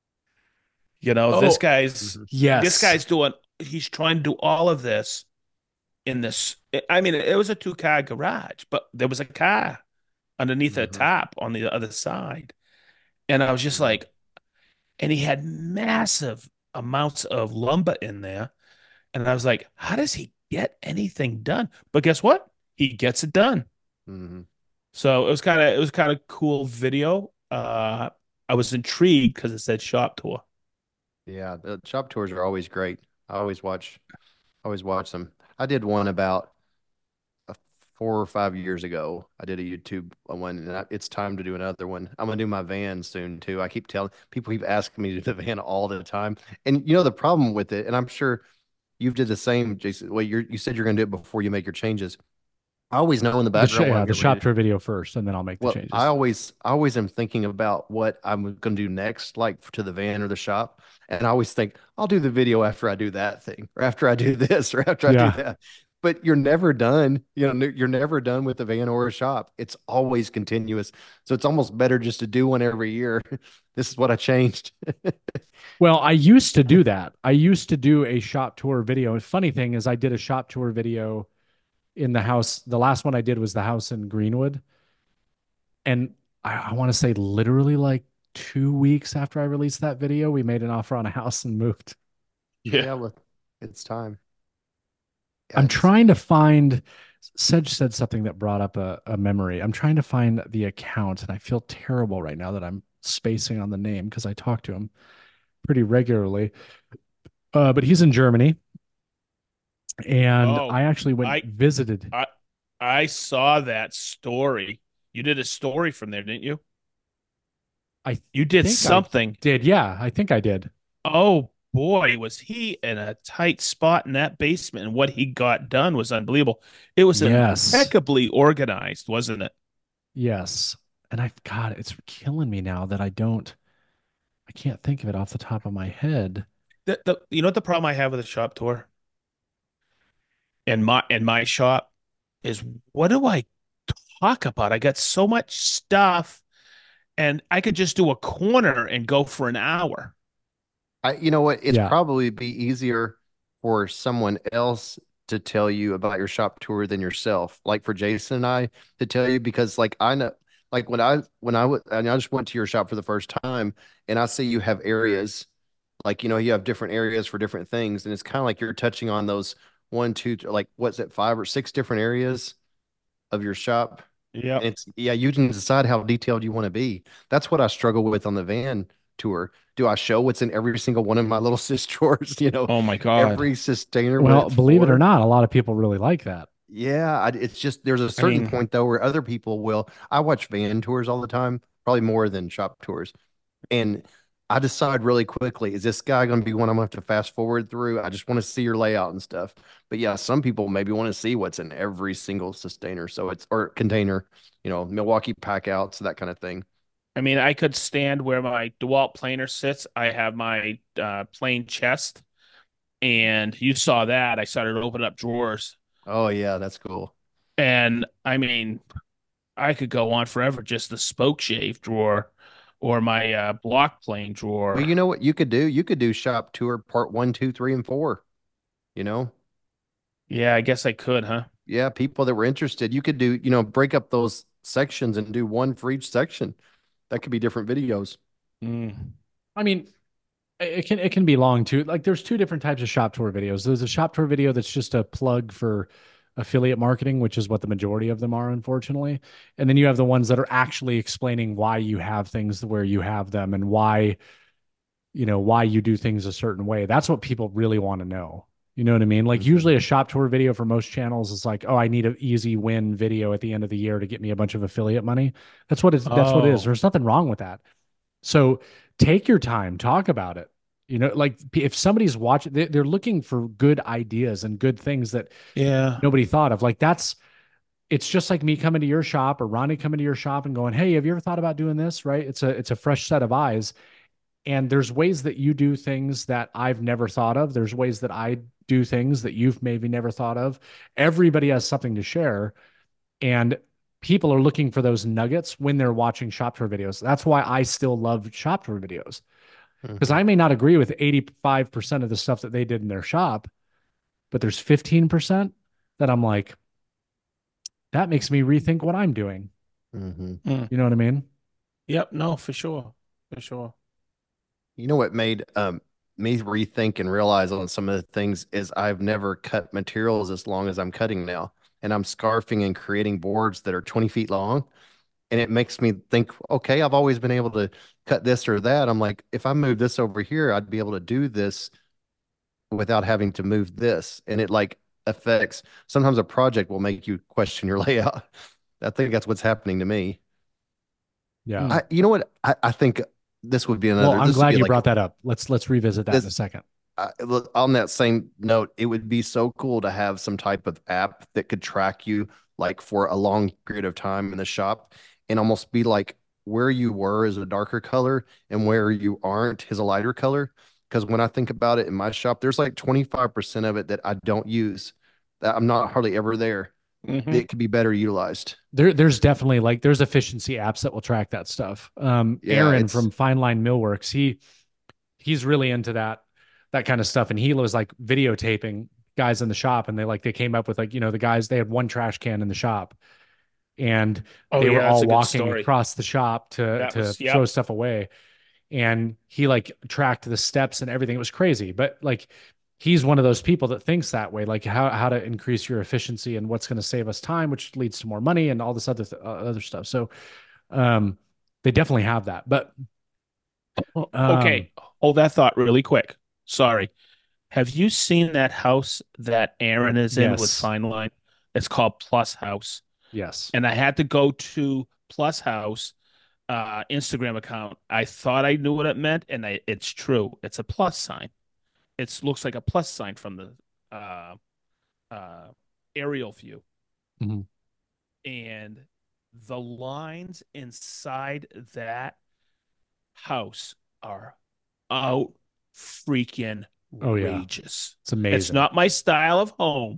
[SPEAKER 1] You know, this
[SPEAKER 3] Oh,
[SPEAKER 1] guy's
[SPEAKER 2] Mhm.
[SPEAKER 1] this
[SPEAKER 3] yes.
[SPEAKER 1] guy's doing he's trying to do all of this in this. I mean, it was a two-car garage, but there was a car underneath a
[SPEAKER 2] Mhm.
[SPEAKER 1] top on the other side. And I was just
[SPEAKER 2] Mhm.
[SPEAKER 1] like, and he had massive amounts of lumber in there. And I was like, how does he get anything done? But guess what? He gets it done.
[SPEAKER 2] Mhm.
[SPEAKER 1] So it was kind of it was kind of cool video. Uh, I was intrigued because it said shop tour.
[SPEAKER 2] Yeah, the shop tours are always great. I always watch, always watch them. I did one about uh, four or five years ago. I did a YouTube one, and I, it's time to do another one. I'm gonna do my van soon too. I keep telling people keep asking me to do the van all the time, and you know the problem with it, and I'm sure you've did the same, Jason. Well, you you said you're gonna do it before you make your changes. I always know in the
[SPEAKER 3] The sh
[SPEAKER 2] background when
[SPEAKER 3] yeah,
[SPEAKER 2] I'm
[SPEAKER 3] the
[SPEAKER 2] getting ready
[SPEAKER 3] shop
[SPEAKER 2] to.
[SPEAKER 3] tour video first, and then I'll make the
[SPEAKER 2] Well, I
[SPEAKER 3] changes.
[SPEAKER 2] always, I always am thinking about what I'm going to do next, like to the van or the shop. And I always think I'll do the video after I do that thing, or after I do this, or after I do
[SPEAKER 3] Yeah.
[SPEAKER 2] that. But you're never done. You know, you're never done with the van or a shop. It's always continuous. So it's almost better just to do one every year. This is what I changed.
[SPEAKER 3] Well, I used to do that. I used to do a shop tour video. The funny thing is, I did a shop tour video in the house. The last one I did was the house in Greenwood. And I, I want to say literally like two weeks after I released that video, we made an offer on a house and moved.
[SPEAKER 1] Yeah.
[SPEAKER 2] Yeah, look, it's time. Yeah,
[SPEAKER 3] I'm
[SPEAKER 2] it's
[SPEAKER 3] trying to find, Sedge said something that brought up a, a memory. I'm trying to find the account, and I feel terrible right now that I'm spacing on the name because I talk to him pretty regularly. Uh, but he's in Germany, and
[SPEAKER 1] Oh,
[SPEAKER 3] I actually went
[SPEAKER 1] I
[SPEAKER 3] visited.
[SPEAKER 1] I I saw that story. You did a story from there, didn't you?
[SPEAKER 3] I
[SPEAKER 1] You did
[SPEAKER 3] think I
[SPEAKER 1] something.
[SPEAKER 3] did. Yeah, I think I did.
[SPEAKER 1] Oh boy, was he in a tight spot in that basement, and what he got done was unbelievable. It was
[SPEAKER 3] Yes.
[SPEAKER 1] impeccably organized, wasn't it?
[SPEAKER 3] Yes. And I've got it's killing me now that I don't, I can't think of it off the top of my head.
[SPEAKER 1] The, the, you know what the problem I have with the shop tour and my and my shop is, what do I talk about? I got so much stuff, and I could just do a corner and go for an hour.
[SPEAKER 2] I, you know what? It's
[SPEAKER 3] Yeah.
[SPEAKER 2] probably be easier for someone else to tell you about your shop tour than yourself. Like for Jason and I to tell you, because like I know, like when I when I was, and I just went to your shop for the first time, and I see you have areas, like you know, you have different areas for different things, and it's kind of like you're touching on those one, two, like what's it, five or six different areas of your shop. And
[SPEAKER 1] Yep.
[SPEAKER 2] it's yeah, you can decide how detailed you want to be. That's what I struggle with on the van tour. Do I show what's in every single one of my little sis drawers? You know,
[SPEAKER 1] Oh my God.
[SPEAKER 2] every sustainer, what
[SPEAKER 3] Well,
[SPEAKER 2] it's
[SPEAKER 3] believe it or
[SPEAKER 2] for.
[SPEAKER 3] not, a lot of people really like that.
[SPEAKER 2] Yeah, I, it's just there's a
[SPEAKER 1] I
[SPEAKER 2] certain
[SPEAKER 1] mean,
[SPEAKER 2] point though where other people will. I watch van tours all the time, probably more than shop tours, and I decide really quickly, is this guy going to be one I'm going to have to fast forward through? I just want to see your layout and stuff. But yeah, some people maybe want to see what's in every single sustainer. So it's or container, you know, Milwaukee pack outs, that kind of thing.
[SPEAKER 1] I mean, I could stand where my DeWalt planer sits. I have my uh, plain chest, and you saw that. I started opening up drawers,
[SPEAKER 2] Oh yeah, that's cool.
[SPEAKER 1] and I mean, I could go on forever. Just the spoke shave drawer, or my uh, block plane
[SPEAKER 2] Well,
[SPEAKER 1] drawer.
[SPEAKER 2] you know what you could do? You could do shop tour part one, two, three, and four. You know,
[SPEAKER 1] Yeah, I guess I could, huh?
[SPEAKER 2] yeah, people that were interested, you could do, you know, break up those sections and do one for each section. That could be different videos.
[SPEAKER 1] Mm.
[SPEAKER 3] I mean, it can it can be long too. Like there's two different types of shop tour videos. There's a shop tour video that's just a plug for affiliate marketing, which is what the majority of them are, unfortunately. And then you have the ones that are actually explaining why you have things where you have them and why, you know, why you do things a certain way. That's what people really want to know. You know what I mean? Like
[SPEAKER 2] Mhm.
[SPEAKER 3] usually a shop tour video for most channels is like, oh, I need an easy win video at the end of the year to get me a bunch of affiliate money. That's what it's that's what it is.
[SPEAKER 1] Oh,
[SPEAKER 3] There's nothing wrong with that. So take your time, talk about it. You know, like if somebody's watching, they- they're looking for good ideas and good things that
[SPEAKER 1] yeah.
[SPEAKER 3] nobody thought of. Like that's it's just like me coming to your shop or Ronnie coming to your shop and going, "Hey, have you ever thought about doing this?" Right? It's a it's a fresh set of eyes. And there's ways that you do things that I've never thought of. There's ways that I do things that you've maybe never thought of. Everybody has something to share. And people are looking for those nuggets when they're watching shop tour videos. That's why I still love shop tour videos because
[SPEAKER 2] Mhm.
[SPEAKER 3] I may not agree with eighty-five percent of the stuff that they did in their shop, but there's fifteen percent that I'm like, that makes me rethink what I'm doing.
[SPEAKER 2] Mhm.
[SPEAKER 1] Mm.
[SPEAKER 3] You know what I mean?
[SPEAKER 1] Yep. No, for sure. For sure.
[SPEAKER 2] You know what made um me rethink and realize on some of the things is I've never cut materials as long as I'm cutting now. And I'm scarfing and creating boards that are twenty feet long. And it makes me think, okay, I've always been able to cut this or that. I'm like, if I move this over here, I'd be able to do this without having to move this. And it like affects sometimes a project will make you question your layout. I think that's what's happening to me.
[SPEAKER 3] Yeah.
[SPEAKER 1] Mm.
[SPEAKER 2] I, you know what? I, I think this would be
[SPEAKER 3] Well,
[SPEAKER 2] another,
[SPEAKER 3] I'm
[SPEAKER 2] this would
[SPEAKER 3] glad
[SPEAKER 2] be
[SPEAKER 3] you
[SPEAKER 2] like
[SPEAKER 3] brought that up. Let's let's revisit that in a
[SPEAKER 2] this
[SPEAKER 3] second.
[SPEAKER 2] uh, on that same note, it would be so cool to have some type of app that could track you like for a long period of time in the shop and almost be like where you were is a darker color and where you aren't is a lighter color. Because when I think about it in my shop, there's like twenty-five percent of it that I don't use, that I'm not hardly ever there.
[SPEAKER 1] Hmm.
[SPEAKER 2] It could be better utilized.
[SPEAKER 3] There, there's definitely like there's efficiency apps that will track that stuff. Um,
[SPEAKER 2] Yeah,
[SPEAKER 3] Aaron
[SPEAKER 2] it's
[SPEAKER 3] from Fine Line Millworks, he he's really into that that kind of stuff, and he was like videotaping guys in the shop, and they like they came up with like you know the guys they had one trash can in the shop, and
[SPEAKER 1] Oh
[SPEAKER 3] they were
[SPEAKER 1] yeah, that's
[SPEAKER 3] all
[SPEAKER 1] a good
[SPEAKER 3] walking
[SPEAKER 1] story.
[SPEAKER 3] across the shop to
[SPEAKER 1] That
[SPEAKER 3] to
[SPEAKER 1] was
[SPEAKER 3] throw
[SPEAKER 1] yep.
[SPEAKER 3] stuff away, and he like tracked the steps and everything. It was crazy, but like he's one of those people that thinks that way, like how how to increase your efficiency and what's going to save us time, which leads to more money and all this other th- uh, other stuff. So um, they definitely have that. But
[SPEAKER 1] O-
[SPEAKER 3] um,
[SPEAKER 1] Okay, hold that thought really quick. Sorry. Have you seen that house that Aaron is in with
[SPEAKER 3] yes,
[SPEAKER 1] Fine Line? It's called Plus House.
[SPEAKER 3] yes,
[SPEAKER 1] And I had to go to Plus House uh Instagram account. I thought I knew what it meant, and I, it's true. It's a plus sign. It looks like a plus sign from the uh uh aerial view.
[SPEAKER 3] mhm.
[SPEAKER 1] And the lines inside that house are out freaking
[SPEAKER 3] Oh yeah,
[SPEAKER 1] outrageous.
[SPEAKER 3] it's
[SPEAKER 1] It's
[SPEAKER 3] amazing.
[SPEAKER 1] not my style of home,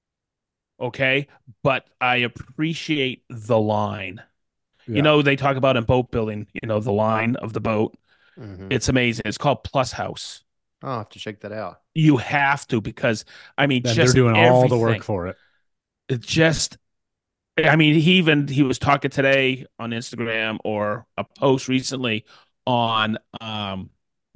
[SPEAKER 1] okay? But I appreciate the line. You
[SPEAKER 3] Yeah,
[SPEAKER 1] know, they talk about in boat building, you know, the line of the boat.
[SPEAKER 2] hmm
[SPEAKER 1] It's amazing. It's called Plus House.
[SPEAKER 2] I'll have to check that out.
[SPEAKER 1] You have to because I mean,
[SPEAKER 3] and they're
[SPEAKER 1] just
[SPEAKER 3] doing all the work
[SPEAKER 1] everything.
[SPEAKER 3] for it.
[SPEAKER 1] It just I mean, he even he was talking today on Instagram or a post recently on um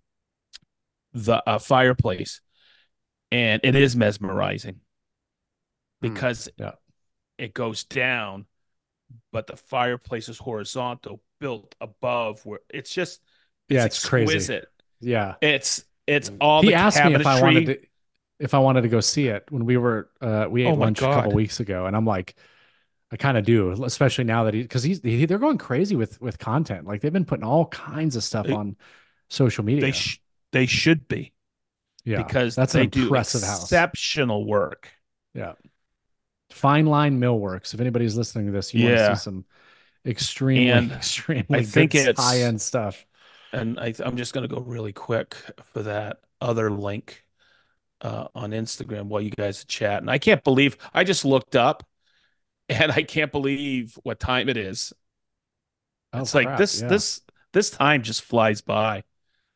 [SPEAKER 1] the uh, fireplace, and it is mesmerizing
[SPEAKER 2] Hmm.
[SPEAKER 1] because
[SPEAKER 3] Yeah,
[SPEAKER 1] it goes down, but the fireplace is horizontal, built above where it's just
[SPEAKER 3] yeah,
[SPEAKER 1] it's
[SPEAKER 3] it's crazy.
[SPEAKER 1] exquisite.
[SPEAKER 3] Yeah,
[SPEAKER 1] It's it's
[SPEAKER 2] Mm.
[SPEAKER 1] all the
[SPEAKER 3] he asked me if I wanted
[SPEAKER 1] cabinetry.
[SPEAKER 3] to if I wanted to go see it when we were uh, we ate
[SPEAKER 1] Oh my
[SPEAKER 3] lunch a couple
[SPEAKER 1] God.
[SPEAKER 3] weeks ago, and I'm like, I kind of do, especially now that he because he's he, they're going crazy with with content. Like they've been putting all kinds of stuff
[SPEAKER 1] They
[SPEAKER 3] on social
[SPEAKER 1] they
[SPEAKER 3] media.
[SPEAKER 1] sh they should be
[SPEAKER 3] Yeah,
[SPEAKER 1] because
[SPEAKER 3] that's an
[SPEAKER 1] they do
[SPEAKER 3] impressive house.
[SPEAKER 1] exceptional work.
[SPEAKER 3] Yeah, Fine Line Millworks. If anybody's listening to this, you want to see
[SPEAKER 1] Yeah.
[SPEAKER 3] some extremely
[SPEAKER 1] And I
[SPEAKER 3] extremely good
[SPEAKER 1] think
[SPEAKER 3] high
[SPEAKER 1] it's
[SPEAKER 3] end stuff.
[SPEAKER 1] and I, I'm just going to go really quick for that other link uh, on Instagram while you guys chat. And I can't believe I just looked up and I can't believe what time it is.
[SPEAKER 3] Oh
[SPEAKER 1] It's like
[SPEAKER 3] crap!
[SPEAKER 1] this
[SPEAKER 3] Yeah,
[SPEAKER 1] this this time just flies by.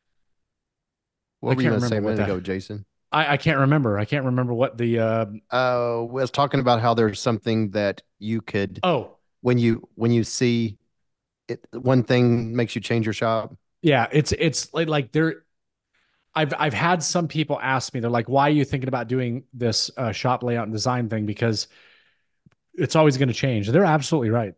[SPEAKER 3] I
[SPEAKER 2] What were you
[SPEAKER 3] can't
[SPEAKER 2] going to say
[SPEAKER 3] remember
[SPEAKER 2] a
[SPEAKER 3] what
[SPEAKER 2] minute
[SPEAKER 3] that.
[SPEAKER 2] ago, Jason?
[SPEAKER 3] I I can't remember. I can't remember what the. Uh,
[SPEAKER 2] Uh, we was talking about how there's something that you could
[SPEAKER 3] oh
[SPEAKER 2] when you when you see it, one thing makes you change your shop.
[SPEAKER 3] yeah, it's it's like like there. I've I've had some people ask me, they're like, "Why are you thinking about doing this uh, shop layout and design thing?" Because it's always going to change. They're absolutely right.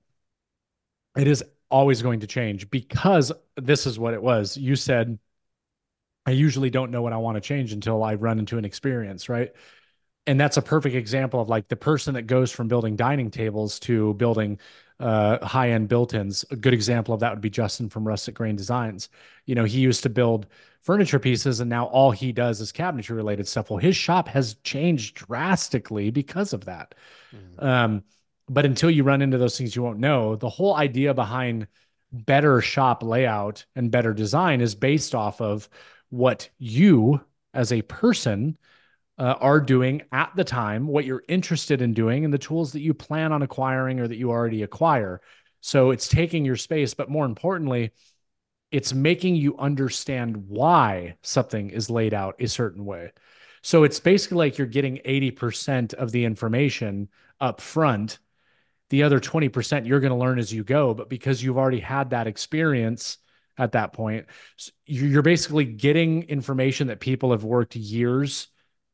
[SPEAKER 3] It is always going to change because this is what it was. You said I usually don't know what I want to change until I run into an experience, right? And that's a perfect example of like the person that goes from building dining tables to building uh, high-end built-ins. A good example of that would be Justin from Rustic Grain Designs. You know, he used to build furniture pieces, and now all he does is cabinetry related stuff. Well, his shop has changed drastically because of that.
[SPEAKER 2] Mhm.
[SPEAKER 3] Um, but until you run into those things, you won't know. The whole idea behind better shop layout and better design is based off of what you as a person uh, are doing at the time, what you're interested in doing, and the tools that you plan on acquiring or that you already acquire. So it's taking your space, but more importantly, it's making you understand why something is laid out a certain way. So it's basically like you're getting eighty percent of the information up front. The other twenty percent you're going to learn as you go. But because you've already had that experience at that point, you're basically getting information that people have worked years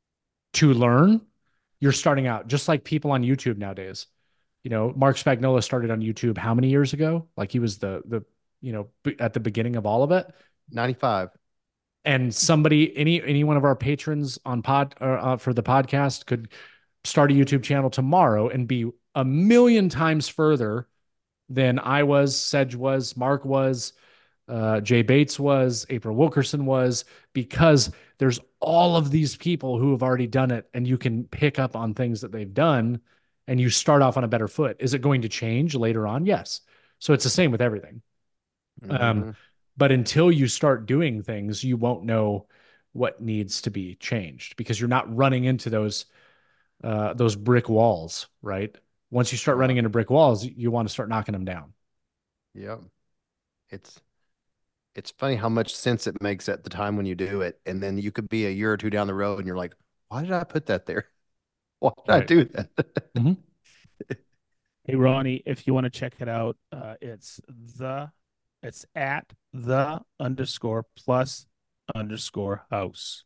[SPEAKER 3] to learn. You're starting out just like people on YouTube nowadays. You know, Mark Spagnola started on YouTube how many years ago? Like he was the the you know at the beginning of all of it.
[SPEAKER 2] ninety-five.
[SPEAKER 3] And somebody, any any one of our patrons on pod uh, for the podcast could start a YouTube channel tomorrow and be a million times further than I was, Sedge was, Mark was, uh, Jay Bates was, April Wilkerson was, because there's all of these people who have already done it, and you can pick up on things that they've done, and you start off on a better foot. Is it going to change later on? Yes. So it's the same with everything. Um,
[SPEAKER 2] Mhm.
[SPEAKER 3] but until you start doing things, you won't know what needs to be changed because you're not running into those uh, those brick walls, right? Once you start
[SPEAKER 2] Yeah.
[SPEAKER 3] running into brick walls, you want to start knocking them down.
[SPEAKER 2] Yep. It's it's funny how much sense it makes at the time when you do it, and then you could be a year or two down the road, and you're like, "Why did I put that there? Why did I
[SPEAKER 3] Right.
[SPEAKER 2] do that?"
[SPEAKER 3] Mm-hmm.
[SPEAKER 1] Hey Ronnie, if you want to check it out, uh, it's the it's at the underscore plus underscore house.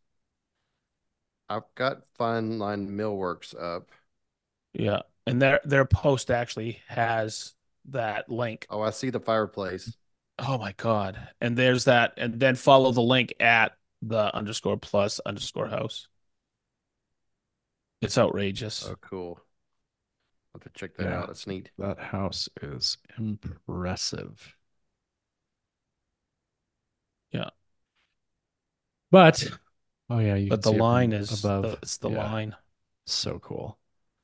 [SPEAKER 2] I've got Fine Line Millworks up.
[SPEAKER 1] Yeah. And their their post actually has that link.
[SPEAKER 2] Oh, I see the fireplace.
[SPEAKER 1] Oh my God. And there's that, and then follow the link at the underscore plus underscore house. It's outrageous.
[SPEAKER 2] Oh, cool. I'll have to check that
[SPEAKER 3] Yeah.
[SPEAKER 2] out. That's neat.
[SPEAKER 3] That house is impressive.
[SPEAKER 1] Yeah.
[SPEAKER 3] But oh yeah, you
[SPEAKER 1] But
[SPEAKER 3] can
[SPEAKER 1] the
[SPEAKER 3] see it
[SPEAKER 1] line
[SPEAKER 3] from
[SPEAKER 1] is
[SPEAKER 3] above.
[SPEAKER 1] the, it's the
[SPEAKER 3] Yeah.
[SPEAKER 1] line.
[SPEAKER 3] So cool.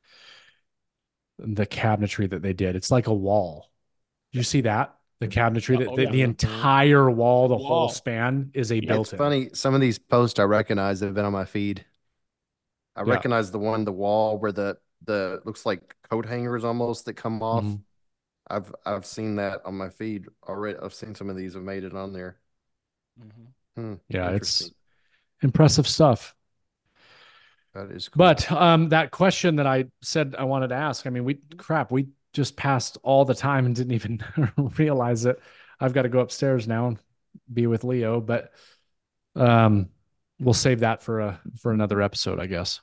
[SPEAKER 3] The cabinetry that they did. It's like a wall. You see that? The cabinetry that
[SPEAKER 1] Oh
[SPEAKER 3] the,
[SPEAKER 1] yeah.
[SPEAKER 3] the
[SPEAKER 2] Mhm.
[SPEAKER 3] entire wall, the whole
[SPEAKER 1] Wall.
[SPEAKER 3] span is a
[SPEAKER 1] Yeah,
[SPEAKER 2] It's
[SPEAKER 3] built-in.
[SPEAKER 2] funny. Some of these posts I recognize have been on my feed. I
[SPEAKER 3] Yeah.
[SPEAKER 2] recognize the one, the wall where the the looks like coat hangers almost that come off.
[SPEAKER 3] Mhm.
[SPEAKER 2] I've I've seen that on my feed already. I've seen some of these have made it on there.
[SPEAKER 1] Mhm.
[SPEAKER 2] Hmm,
[SPEAKER 3] Yeah,
[SPEAKER 2] interesting.
[SPEAKER 3] it's impressive stuff.
[SPEAKER 2] That is cool.
[SPEAKER 3] But um, that question that I said I wanted to ask, I mean, we crap, we just passed all the time and didn't even realize it. I've got to go upstairs now and be with Leo, but um, we'll save that for a for another episode, I guess.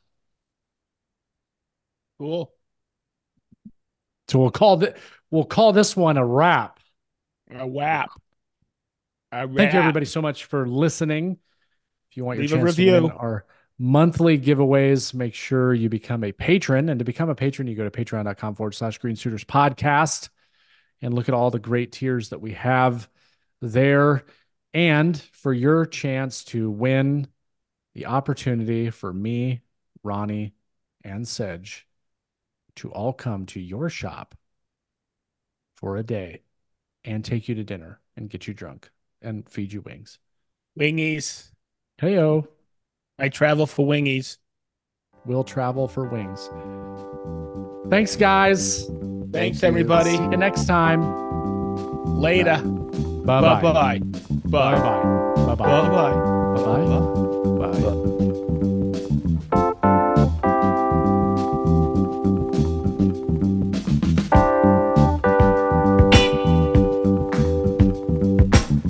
[SPEAKER 1] Cool.
[SPEAKER 3] So we'll call it we'll call this one a wrap.
[SPEAKER 1] A wrap. A
[SPEAKER 3] Thank you
[SPEAKER 1] wrap.
[SPEAKER 3] everybody so much for listening. If you want
[SPEAKER 1] Leave
[SPEAKER 3] your
[SPEAKER 1] a
[SPEAKER 3] chance to win
[SPEAKER 1] review.
[SPEAKER 3] our monthly giveaways, make sure you become a patron. And to become a patron, you go to patreon.com forward slash Green Suiters podcast and look at all the great tiers that we have there. And for your chance to win the opportunity for me, Ronnie, and Sedge to all come to your shop for a day and take you to dinner and get you drunk and feed you wings.
[SPEAKER 1] Wingies.
[SPEAKER 3] Heyo.
[SPEAKER 1] I travel for wingies.
[SPEAKER 3] We'll travel for wings. Thanks, guys.
[SPEAKER 1] Thanks,
[SPEAKER 2] you.
[SPEAKER 1] everybody.
[SPEAKER 3] See you next time.
[SPEAKER 1] Later.
[SPEAKER 3] Bye-bye.
[SPEAKER 1] Bye-bye. Bye.
[SPEAKER 3] Bye-bye. Bye-bye.
[SPEAKER 1] Bye-bye.